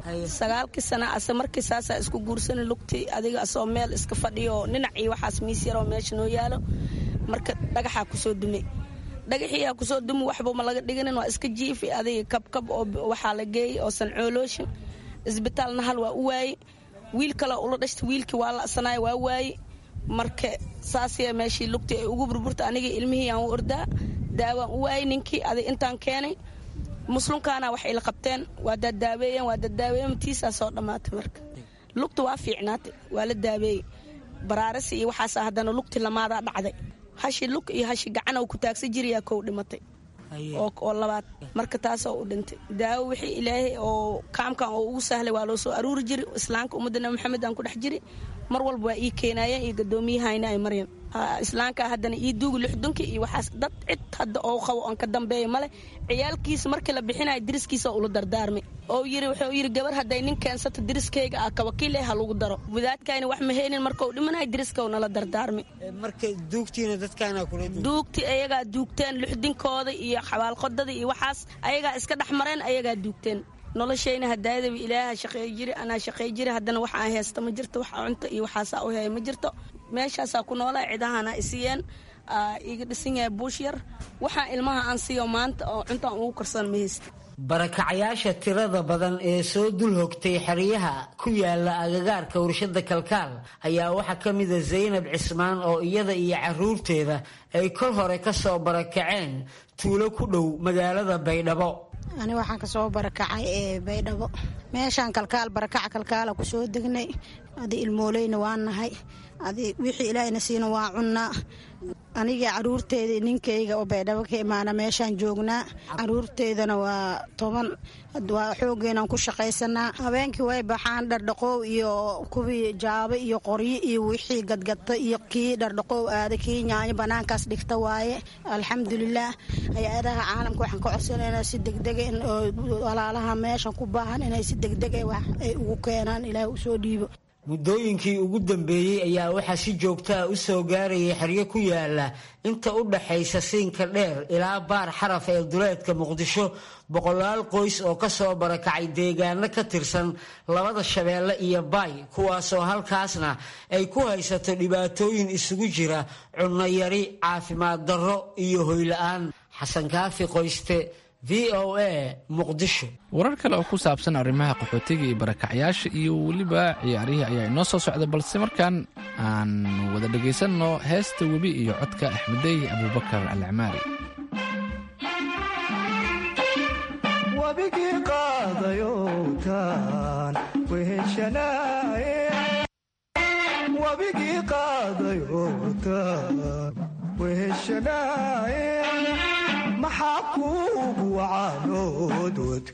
9 sano ase markii saasa isku guursan lugtii adiga asoo meel iska fadhiyo dhinac iyo waxaas miis yar oo meesha noo yaalo marka dhagaxa ku soo dumay dhagaxiya ku soo dumay waxba ma laga dhiganin waa iska jiifi adiga kabkab oo waxa la geeyay oo sancoolooshin isbitaalna hal waa u waayay wiil kale oo la dhashtay wiilkii waa la sanaay waa waayay marka saasiya meeshii lugtii ay ugu burburta aniga ilmihii aan u ordaa daawaan u waayay ninkii adiga intaan keenay muslimkaana waxay la qabteen waa daaweeyeen tiisa soo dhamaatay marka lugta waa fiicnaatay waa la daaweeyay baraarasi iyo waxaas hadana lugti lamaada dhacday hashi lug iyo hashi gacan oo ku taagsan jiriya koow dhimatay oo labaad marka taas oo u dhintay daawo wixii ilaahay oo kaamkan oo ugu sahlay waa loo soo aruuri jiray islaamka ummadana maxamed aan ku dhex jiray mar walba waa ii keenayeen iyo gadoomiyahayna ay maryam islaamka hadana ii duugu lixdunki iyo waxaas dad cid hadda oo qabo aan ka dambeeyo male ciyaalkiisa markii la bixinay diriskiisa uu la dardaarmay oo wuxuu yiri gabar haday nin keensato diriskeyga ah ka wakiil ah lagu daro wadaadkayna wax ma heenin marka uu dhimanay diriska uu la dardaarmay marka duugtiina dadkaana kula duugti ayaga duugteen lixdinkooda iyo xabaal qodada iyo waxaas ayaga iska dhaxmareen ayaga duugteen noloshayna hadaayada ilaaha shaqeey jiri ana shaqeey jiri hadana waxa aan haysto ma jirto wax cunto iyo waxaas oo hay ma jirto meeshaas ku noolaa cidahana isiyeen iga dhisan yahay buush yar waxa ilmaha aan siiyo maanta oo cunto aan ugu karsan ma haysto barakacayaasha tirada badan ee soo dul hogtay xariyaha ku yaala agagaarka warshada kalkaal ayaa waxa ka mid ah Zaynab Cismaan oo iyada iyo caruurteeda ay kol hore ka soo barakaceen tuulo ku dhow magaalada Baydhabo ani waxaan ka soo barakacay Baydhabo meeshaan kalkaal barakaca kalkaala ku soo degnay adi ilmooleyna waa nahay adi wixii ilaahayna siina waa cunnaa aniga caruurteeda ninkayga oo baydhabo ka imaana meeshaan joognaa caruurteedana waa 10 waa xoogeenaan ku shaqaysanaa habeenkii way baxaan dhardhaqoow iyo kuwii jaabo iyo qoryo iyo wixii gadgadta iyo kii dhardhaqoow aada kii nyaanyo banaankaas dhigta waaye alxamdulilaah hay-adaha caalamka waxaan ka codsanaynaa si degdega in walaalaha meeshan ku baahan inay si degdega wax ay ugu keenaan ilaahay u soo dhiibo muddooyinkii ugu dambeeyey ayaa waxaa si joogtaa u soo gaarayay xeryo ku yaala inta u dhaxaysa siinka dheer ilaa baar xaraf ee duleedka muqdisho boqolaal qoys oo ka soo barakacay deegaano ka tirsan labada shabeelle iyo baay kuwaasoo halkaasna ay ku haysato dhibaatooyin isugu jira cunno yari caafimaad darro iyo hoyla'aan. xasan kaafi qoyste, VOA Muqdisho. warar kale oo ku saabsan arrimaha qaxootiga iyo barakacyaasha iyo weliba ciyaarihii ayaa inoo soo socda, balse markaan aan wada dhegaysanno heesta webi iyo codka axmedey abubakar alcamaari. wabigii qaadayowtaan weheshanaye wabigii qaadayowtaan weheshanaye maxaa kuugu wacaanood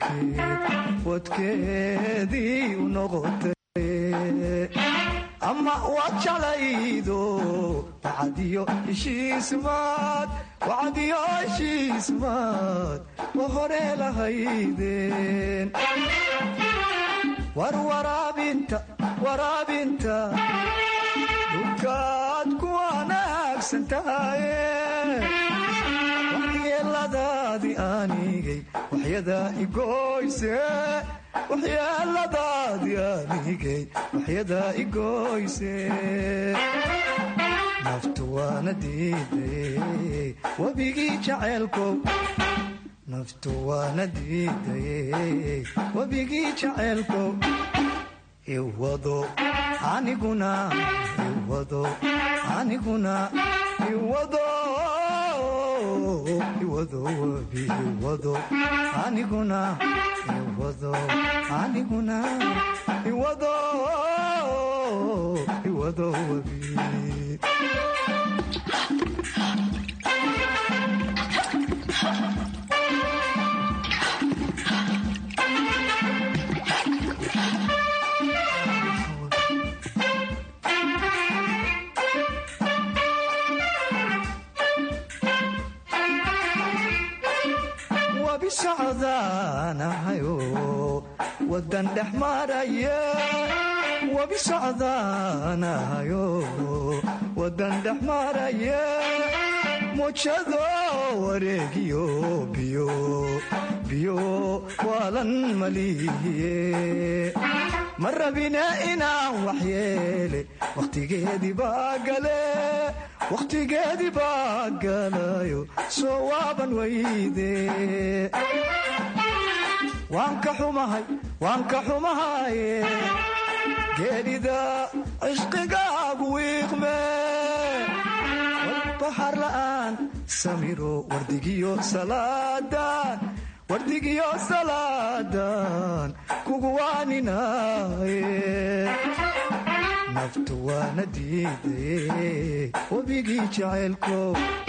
wadkeedii u noqotay ama waad jalaydo wacadiyo heshiismaad wa hore lahaydeen war waraabinta dhulkaad ku wanaagsan tahaye waxyeeladaadii aanigay waxyadaa igoyse naftu waana diidaye webigii jaceelkow iwado aniguna iwado webi wabisocdaanahayo wadan dhex maraya mujado wareegiyo biyo waalan malihiye ma rabina inaan waxyeele wakhtigeedii baa galayo soo waaban weyde waan ka xumahaye geedhida cishqigaagu wiiqme walbahar la'aan samiro wardigiyo salaadan kugu waaninaye naftu waana diidaye webigii jaceelkow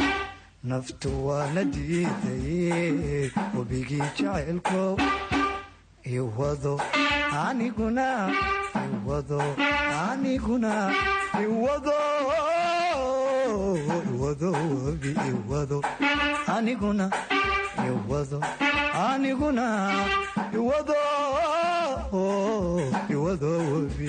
iwado aniguna iwado webi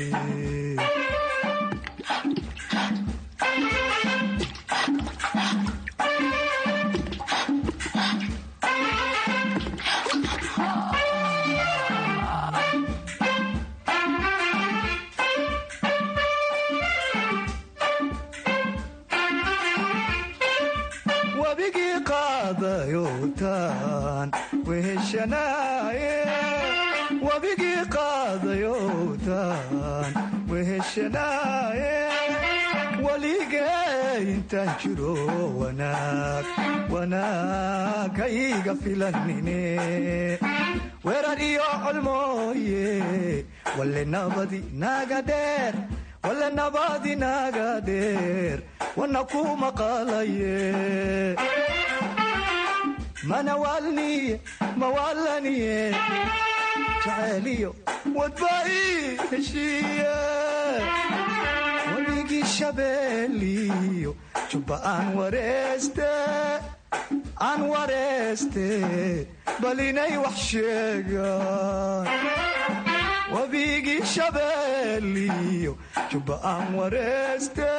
wabigii qaadayowtaan weheshanaye waligee intaan jiro wanaagayga filanine weerar iyo colmooye wale nabadi naga dheer wale nabadi naga dheer wana ku maqalaye manawalniye mawalaniye jacayliyo wadbai heshiiye wabigii shabeeliyo jubba aan wareeste bal inay wax sheegaan wabigii shabeeliyo jubba aan wareeste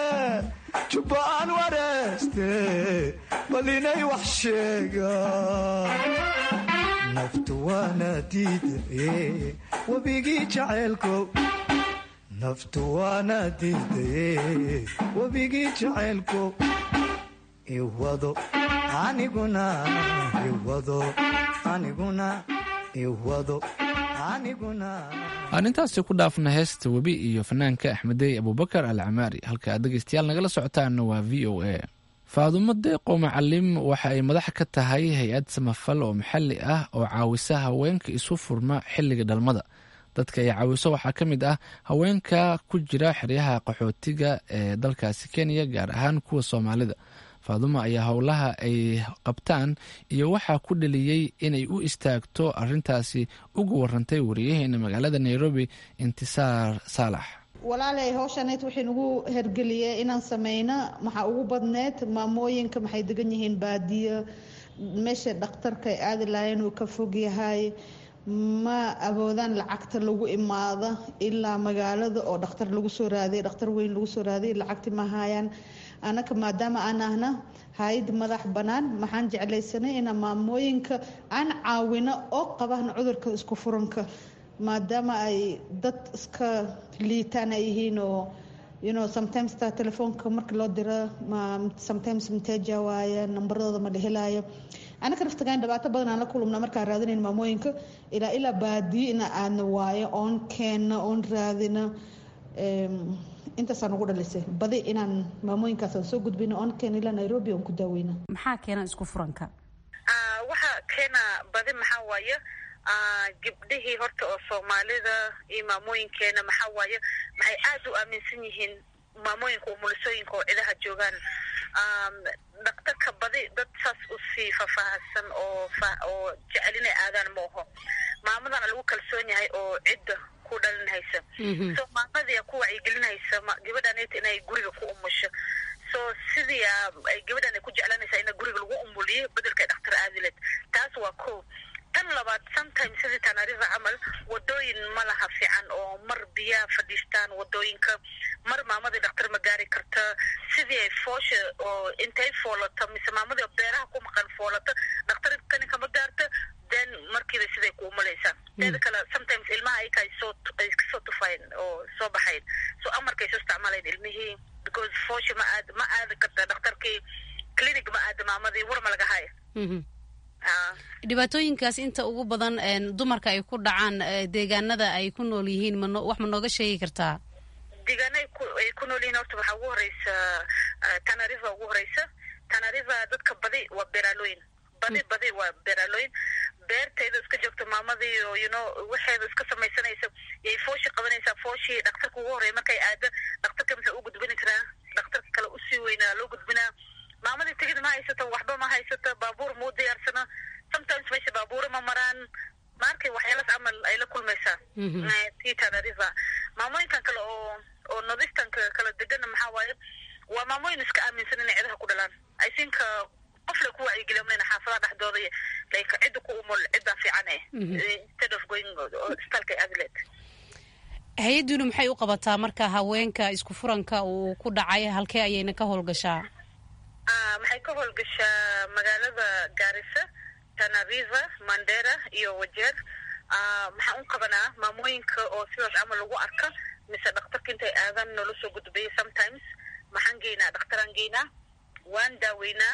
bal inay wax sheegaan naftu waana diidaye wabigii jaceylkow naftu waana diidaye wabigii jaceylkow iwado aniguna aan intaasi ku dhaafna heesta webi iyo fanaanka axmedey abubakar alcamaari halka aad dhegeystayaal nagala socotaanna waa v o a faadumo deeqo macalim waxa ay madax ka tahay hay-ad samafal oo maxalli ah oo caawisa haweenka isu furma xilliga dhalmada dadka ay caawiso waxaa ka mid ah haweenka ku jira xeryaha qaxootiga ee dalkaasi kenya gaar ahaan kuwa soomaalida faadumo ayaa howlaha ay qabtaan iyo waxaa ku dhaliyey inay u istaagto arintaasi uga warantay wariyaheena magaalada nairobi intisaar saalax walaalay hawshaneed waxay nagu hergeliyey inaan sameyno maxaa ugu badneed maamooyinka maxay degan yihiin baadiyo meesha dhakhtarka ay aadi lahayn uu ka fog yahay ma awoodaan lacagta lagu imaado ilaa magaalada oo dhakhtar lagu soo raaday dhakhtar weyn lagu soo raaday lacagti ma haayaan anaka maadaama aan ahna hay-ad madax bannaan maxaan jeclaysanay inaan maamooyinka aan caawino oo qabaan cudurka isku furanka maadaama ay dad iska liitaan ay yihiin oo sometimes taa telefoonka marka loo diro sometimes mteja waaye nambaradooda ma dhehelayo anaka naftagaan dhibaato badan aan la kulumna markaan raadinayn maamooyinka ilaa baadiyo ina aadna waayo oon keenno oon raadino intaasaan ugu dhalisay badi inaan maamooyinkaasaan soo gudbino oon keena ilaa nairobi oon ku daaweyna maxaa keena isku furanka waxaa keena badi maxaa waaye gabdhihii horta oo soomaalida iyo maamooyinkeena maxaa waaye maxay aad u aaminsan yihiin maamooyinka umulisooyinka oo cidaha joogaan dhaktarka badi dad saas usii faahfaahsan oo jecel inay aadaan maaho maamadana lagu kalsoon yahay oo cidda ku dhalinhaysa so maamadii ku wacyigelinaysa gabadhaneeta inay guriga ku umusho so sidii ay gabadhan ay ku jeclanaysaa in guriga lagu umuliyo bedelka ay dhakhtar aadileed taas waa ko tan labaad sometimes sidii tanariva camal wadooyin ma laha fiican oo mar biyaa fadhiistaan wadooyinka mar maamadii dhakhtar ma gaari karta sidii ay foosha oo intay foolato mise maamadii beeraha ku maqan foolato dhakhtar kaninka ma gaarta then markiiba siday ku umulaysaa teeda kale sometimes ilmaha ayka ay kasoo tufayn oo soo baxayn so amarkay soo isticmaalayn ilmihii because foosha ma aadi karta dhakhtarkii clinic ma aada maamadii war ma laga haya dhibaatooyinkaas inta ugu badan dumarka ay ku dhacaan deegaanada ay ku nool yihiin wax ma nooga sheegi kartaa deegaana ay ku nool yihiin horta waxaa ugu horeysa tanariva ugu horeysa tanariva dadka badi waa beeraalooyin badi waa beeraalooyin beertayda iska joogta maamadii oo waxeeda iska samaysanaysa yay fooshi qabanaysaa fooshii dhakhtarka ugu horreya markay aado dhakhtarka muxuu u gudbini karaa dhakhtarka kale usii weynaa loo gudbinaa maamadii tigid ma haysato waxba ma haysato baabuur muu diyaarsana sometimes meesha baabuura ma maraan markay waxyaalaas camal ay la kulmaysaa tii tanariva maamooyinkan kale oo nadistanka kala degana maxaa waaye waa maamooyin iska aaminsan inay cidaha ku dhalaan I think qof la ku wacyigelinayna xaafadaha dhexdooda like cidda ku umul cidda fiican instead of going istalka adlet hay-aduna maxay u qabataa marka haweenka isku furanka uu ku dhacay halkee ayayna ka howlgashaa maxay ka howlgashaa magaalada Garissa, Tana River, Mandera iyo Wajeer. Maxaan u qabanaa maamooyinka oo sidaas camal lagu arka mise dhakhtarka intay aadan nolol soo gudbiyo sometimes maxaan geynaa dhakhtaraan geynaa waan daaweynaa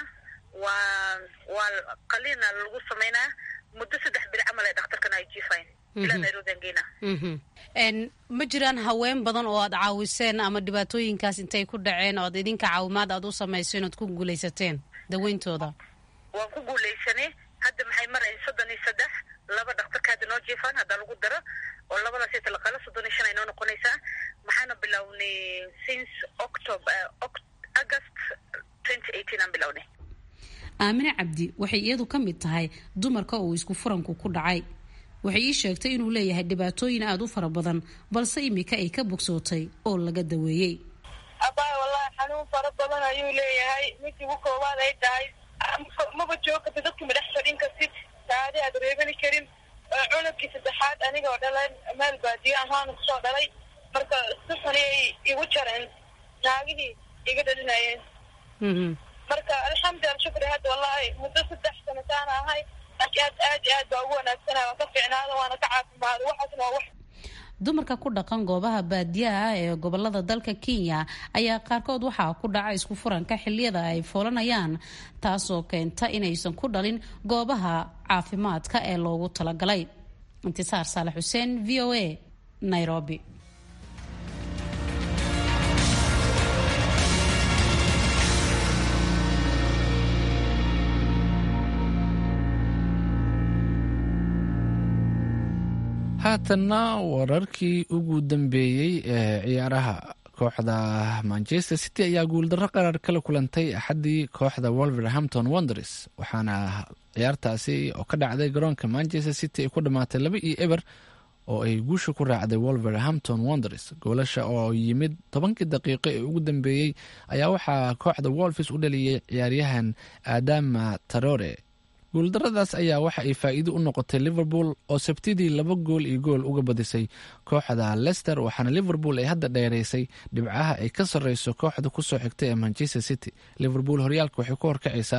waa qaliina lagu sameynaa muddo 3 bil camal ay dhakhtarkana ay jiifayn ilaa Nairobi geynaa ma jiraan haween badan oo aad caawiseen ama dhibaatooyinkaas intay ku dhaceen oo aad idinka caawimaad aad u samayseen ood ku guulaysateen daweyntooda waan ku guulaysanay hadda maxay marayn 33 laba dhakhtarka hadda noo jiifaan haddaa lagu daro oo labadaas inta la qala 35 ay noo noqonaysaa. maxaana bilownay since August 2018 aan bilownay. Aamina Cabdi waxay iyadu ka mid tahay dumarka uu isku furanku ku dhacay. waxay ii sheegtay inuu leeyahay dhibaatooyin aad u fara badan balse imika ay ka bogsootay oo laga daweeyay. abaa wallahi xanuun fara badan ayuu leeyahay midii ugu koowaad ay tahay maba jooga dadka madax fadhin kasi saade aad reebani karin cunugkii saddexaad aniga oo dhalay meel baadiyo ahaan kusoo dhalay marka si xun ay igu jareen naagihii iga dhalinayeen marka alxamdulilah shukri hadda wallahi muddo 3 sano taan ahay aad baa ugu wanaagsanaa waan ka fiicnaada waana ka caafimaada waxaasna waa wax. dumarka ku dhaqan goobaha baadiyaha ee gobolada dalka Kenya ayaa qaarkood waxaa ku dhaca isku furanka xilliyada ay foolanayaan taasoo keenta inaysan ku dhalin goobaha caafimaadka ee loogu talagalay. Intisaar Saalax Xuseen, VOA, Nairobi. haatanna wararkii ugu dambeeyey ee ciyaaraha kooxda Manchester City ayaa guuldarro qaraar kala kulantay axadii kooxda Wolverhampton Wanderers waxaana ciyaartaasi oo ka dhacday garoonka Manchester City ay ku dhamaatay 2-0 oo ay guusha ku raacday Wolverhampton Wanderers. goolasha oo yimid 10 daqiiqo ee ugu dambeeyey ayaa waxaa kooxda Wolves u dhaliyay ciyaaryahan Adama Traore. guuldaradaas ayaa waxa ay faa'iido u noqotay Liverpool oo sabtidii 2-gool uga badisay kooxda Leicester waxaana Liverpool ay hadda dheereysay dhibcaha ay ka sareyso kooxda ku soo xigtay ee Manchester City. Liverpool horyaalka waxay ku horkacaysaa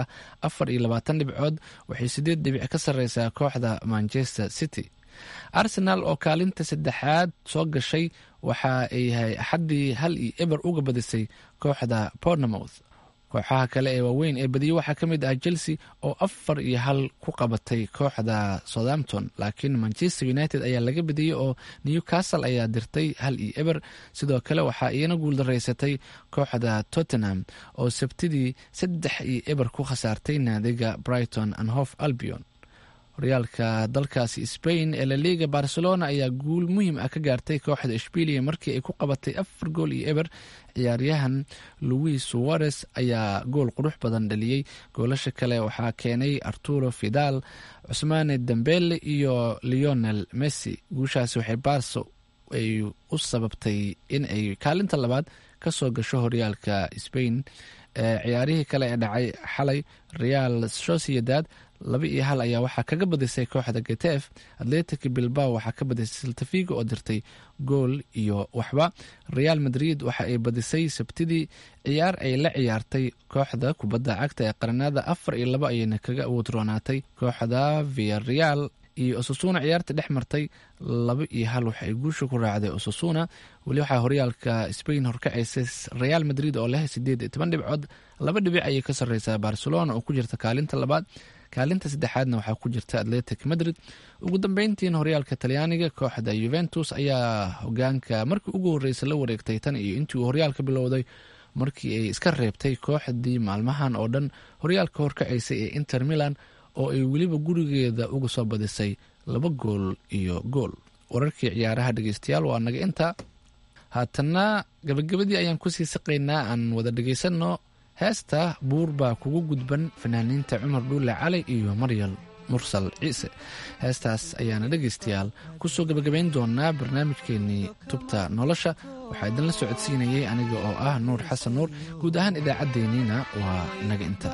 24 dhibcood waxay 8 dhibic ka sareysaa kooxda Manchester City. Arsenal oo kaalinta saddexaad soo gashay waxa ay axadii 1-0 uga badisay kooxda Bournemouth. kooxaha kale ee waaweyn ee badiyo waxaa ka mid ah Chelsea oo 4-1 ku qabatay kooxda Southampton laakiin Manchester United ayaa laga badiyay oo Newcastle ayaa dirtay 1-0. sidoo kale waxaa iyana guuldareysatay kooxda Tottenham oo sabtidii 3-0 ku khasaartay naadiga Brighton and Hove Albion. horyaalka dalkaasi Spain ee La Liga Barcelona ayaa guul muhiim ah ka gaartay kooxda Ishbiiliya markii ay ku qabatay 4-0. ciyaaryahan Luis Suarez ayaa gool qurux badan dhaliyay. goolasha kale waxaa keenay Arturo Vidal, Ousmane Dembele iyo Lionel Messi. guushaasi waxay Barca ay u sababtay in ay kaalinta labaad ka soo gasho horyaalka Spain. ciyaarihii kale ee dhacay xalay Real Sociedad 2-1 ayaa waxaa kaga badisay kooxda Getafe. Athletic Bilbao waxaa ka badisay Celta Vigo oo dirtay gool iyo waxba. Real Madrid waxa ay badisay sabtidii ciyaar ay la ciyaartay kooxda kubadda cagta ee Granada 4-2 ayayna kaga awood roonaatay kooxda Villarreal. iyo Osasuna ciyaarta dhex martay 2-1 waxa ay guusha ku raacday Osasuna. weli waxaa horyaalka Spain horkacaysay Real Madrid oo leh 18 dhibcood 2 dhibic ayay ka sareysaa Barcelona oo ku jirta kaalinta labaad. kaalinta saddexaadna waxaa ku jirta Athletic Madrid. ugu dambeyntiina horyaalka Talyaaniga kooxda Juventus ayaa hogaanka markii ugu horeysay la wareegtay tan iyo intii uu horyaalka bilowday markii ay iska reebtay kooxdii maalmahan oo dhan horyaalka horkacaysay ee Inter Milan oo ay weliba gurigeeda uga soo badisay 2-0. wararkii ciyaaraha dhegeystayaal waa naga inta. haatanna gabagabadii ayaan kusii saqaynaa aan wada dhegeysano heesta buur baa kugu gudban fanaaniinta Cumar Dhuule Cali iyo Maryal Mursal Ciise. heestaas ayaana dhegeystayaal kusoo gabagabayn doonaa barnaamijkeenii tubta nolosha. waxaa idinla socodsiinayay aniga oo ah Nuur Xasan Nuur. guud ahaan idaacaddeenniina waa naga inta.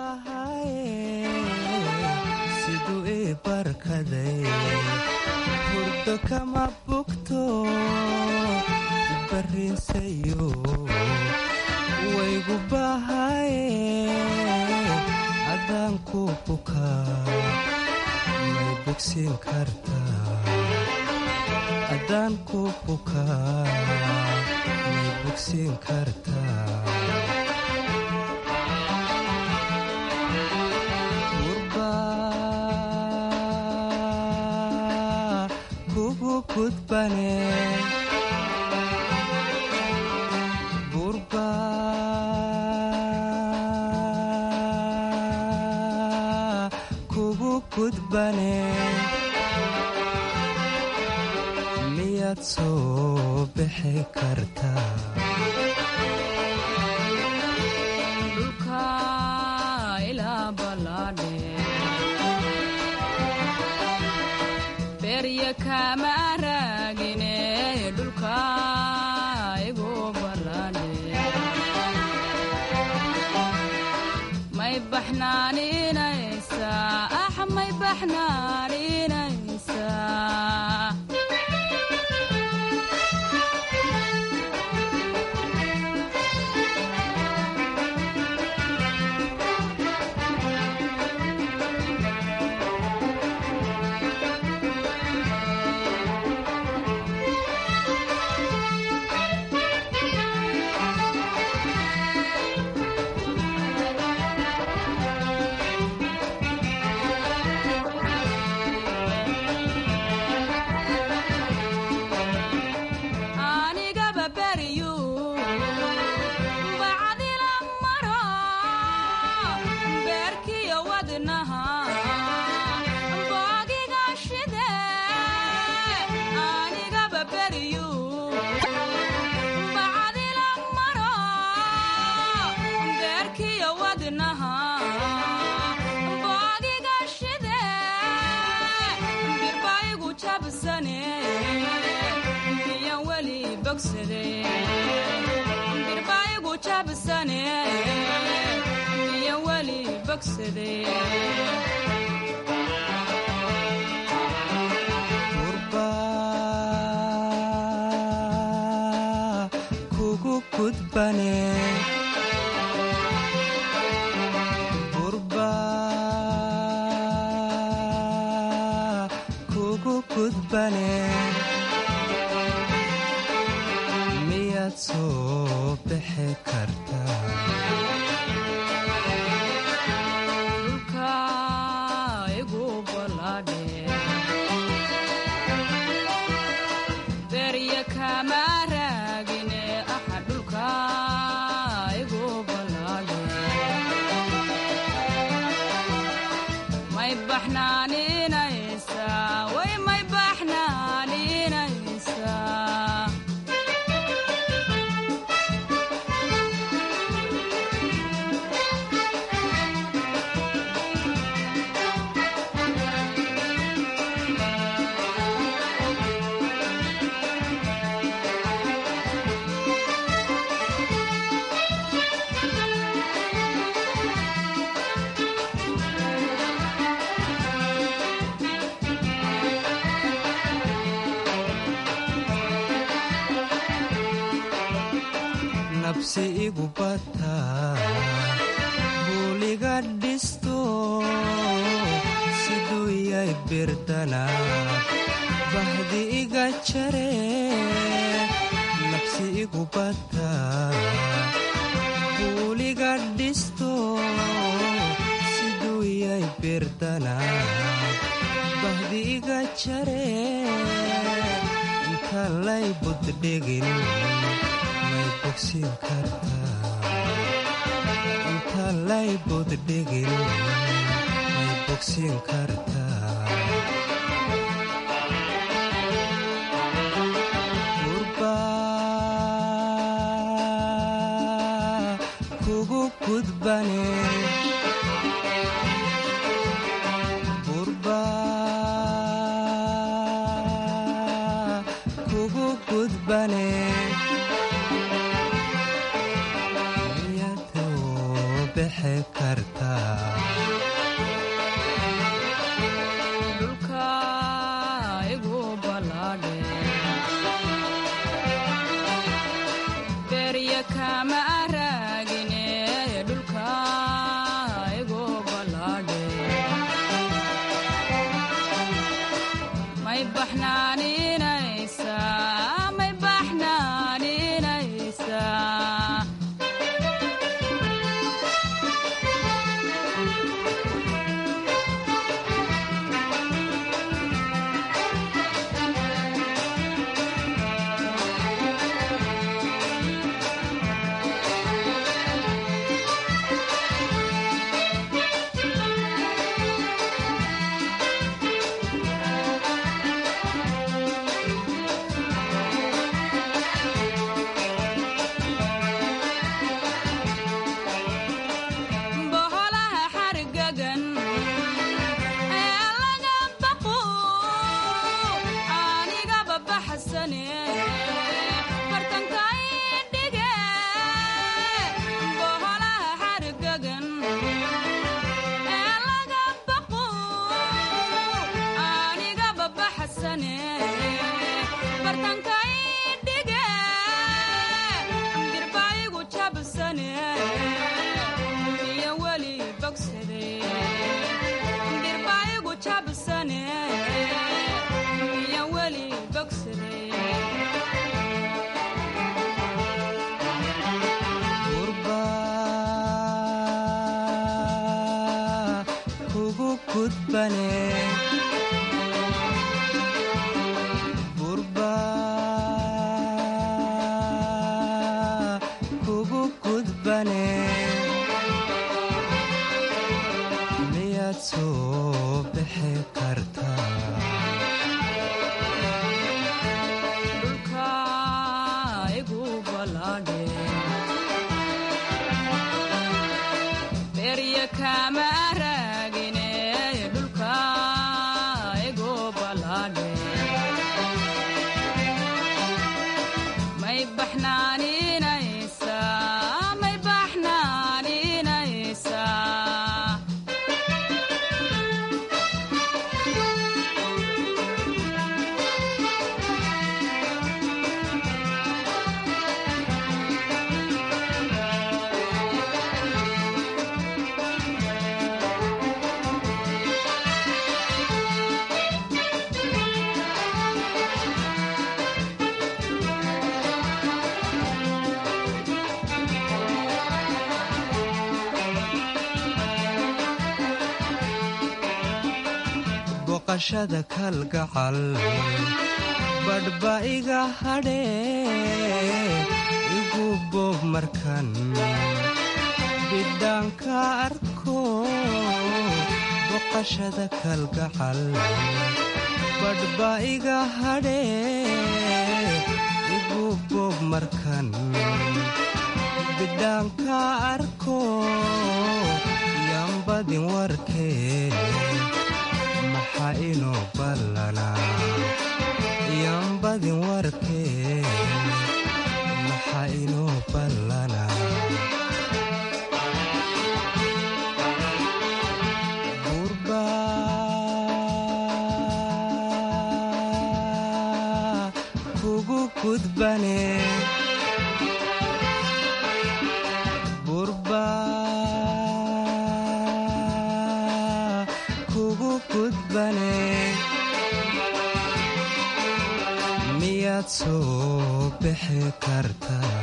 hurdo kama bugto barinsayo waygu bahaye haddaan ku bukaa may bogsiin kartaa haddaan ku bukaa may bogsiin kartaa burba kugu gudbane soo bixi kartaa dhulka ilaa ballaadhe berya kama raagine dhulka igu ballaadhe may baxnaaninaysaa may baxnaaninaysaa birbaayigu jabsane iyo weli bogsade gurbaa kugu gudbane gurbaa kugu gudbane soo bixi kartaa dhulka igu ballaadhe berya kama raagine aha dhulka igu ballaadhe may baxnaaninaysaa way may baxnaaninaysaa nabsi igu bataa buuliga dhisto siduu yay birdana bahdi iga jare nabsi igu bataa buuliga dhisto siduu yay birdana bahdi iga jare inta lay buddhigin inta lay buddhigin may bogsiin kartaa gurbaa kugu gudbane gurbaa kugu gudbane dhulka igu ballaadhe berya kama raagine dhulka igu ballaadhe may baxnaaninaysaa may baxnaaninaysaa gudbane burba kugu gudbane miyaad soo bixi kartaa boqashada kalgacal badhba iga hadhee igu boob markan bidhaanka arko boqashada kalgacal badhba iga hadhee igu boob markan bidhaanka arko yambadin warkee maxaa inoo ballanaa yambadin warkee maxaa inoo ballanaa burba kugu gudbane burba miyaad soo bixi kartaa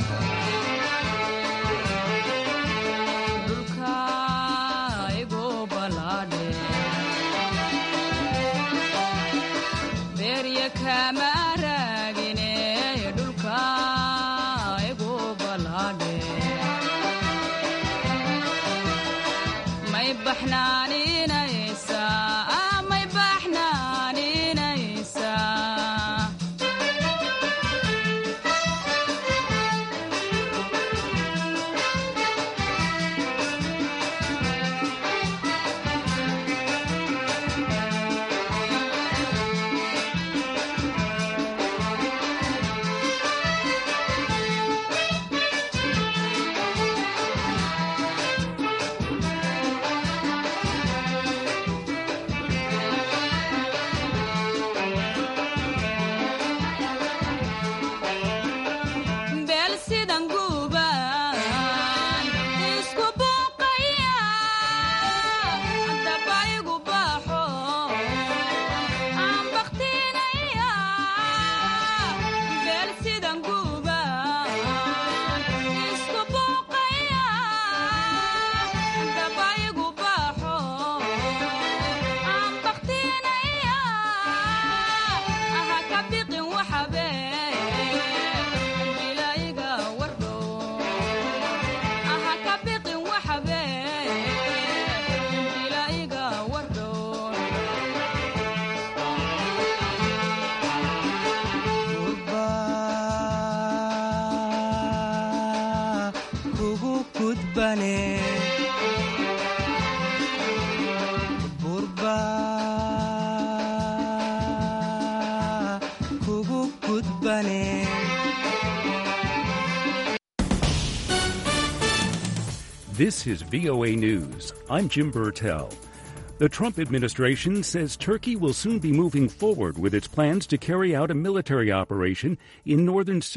This is VOA News. I'm Jim Burtell. The Trump administration says Turkey will soon be moving forward with its plans to carry out a military operation in northern Syria.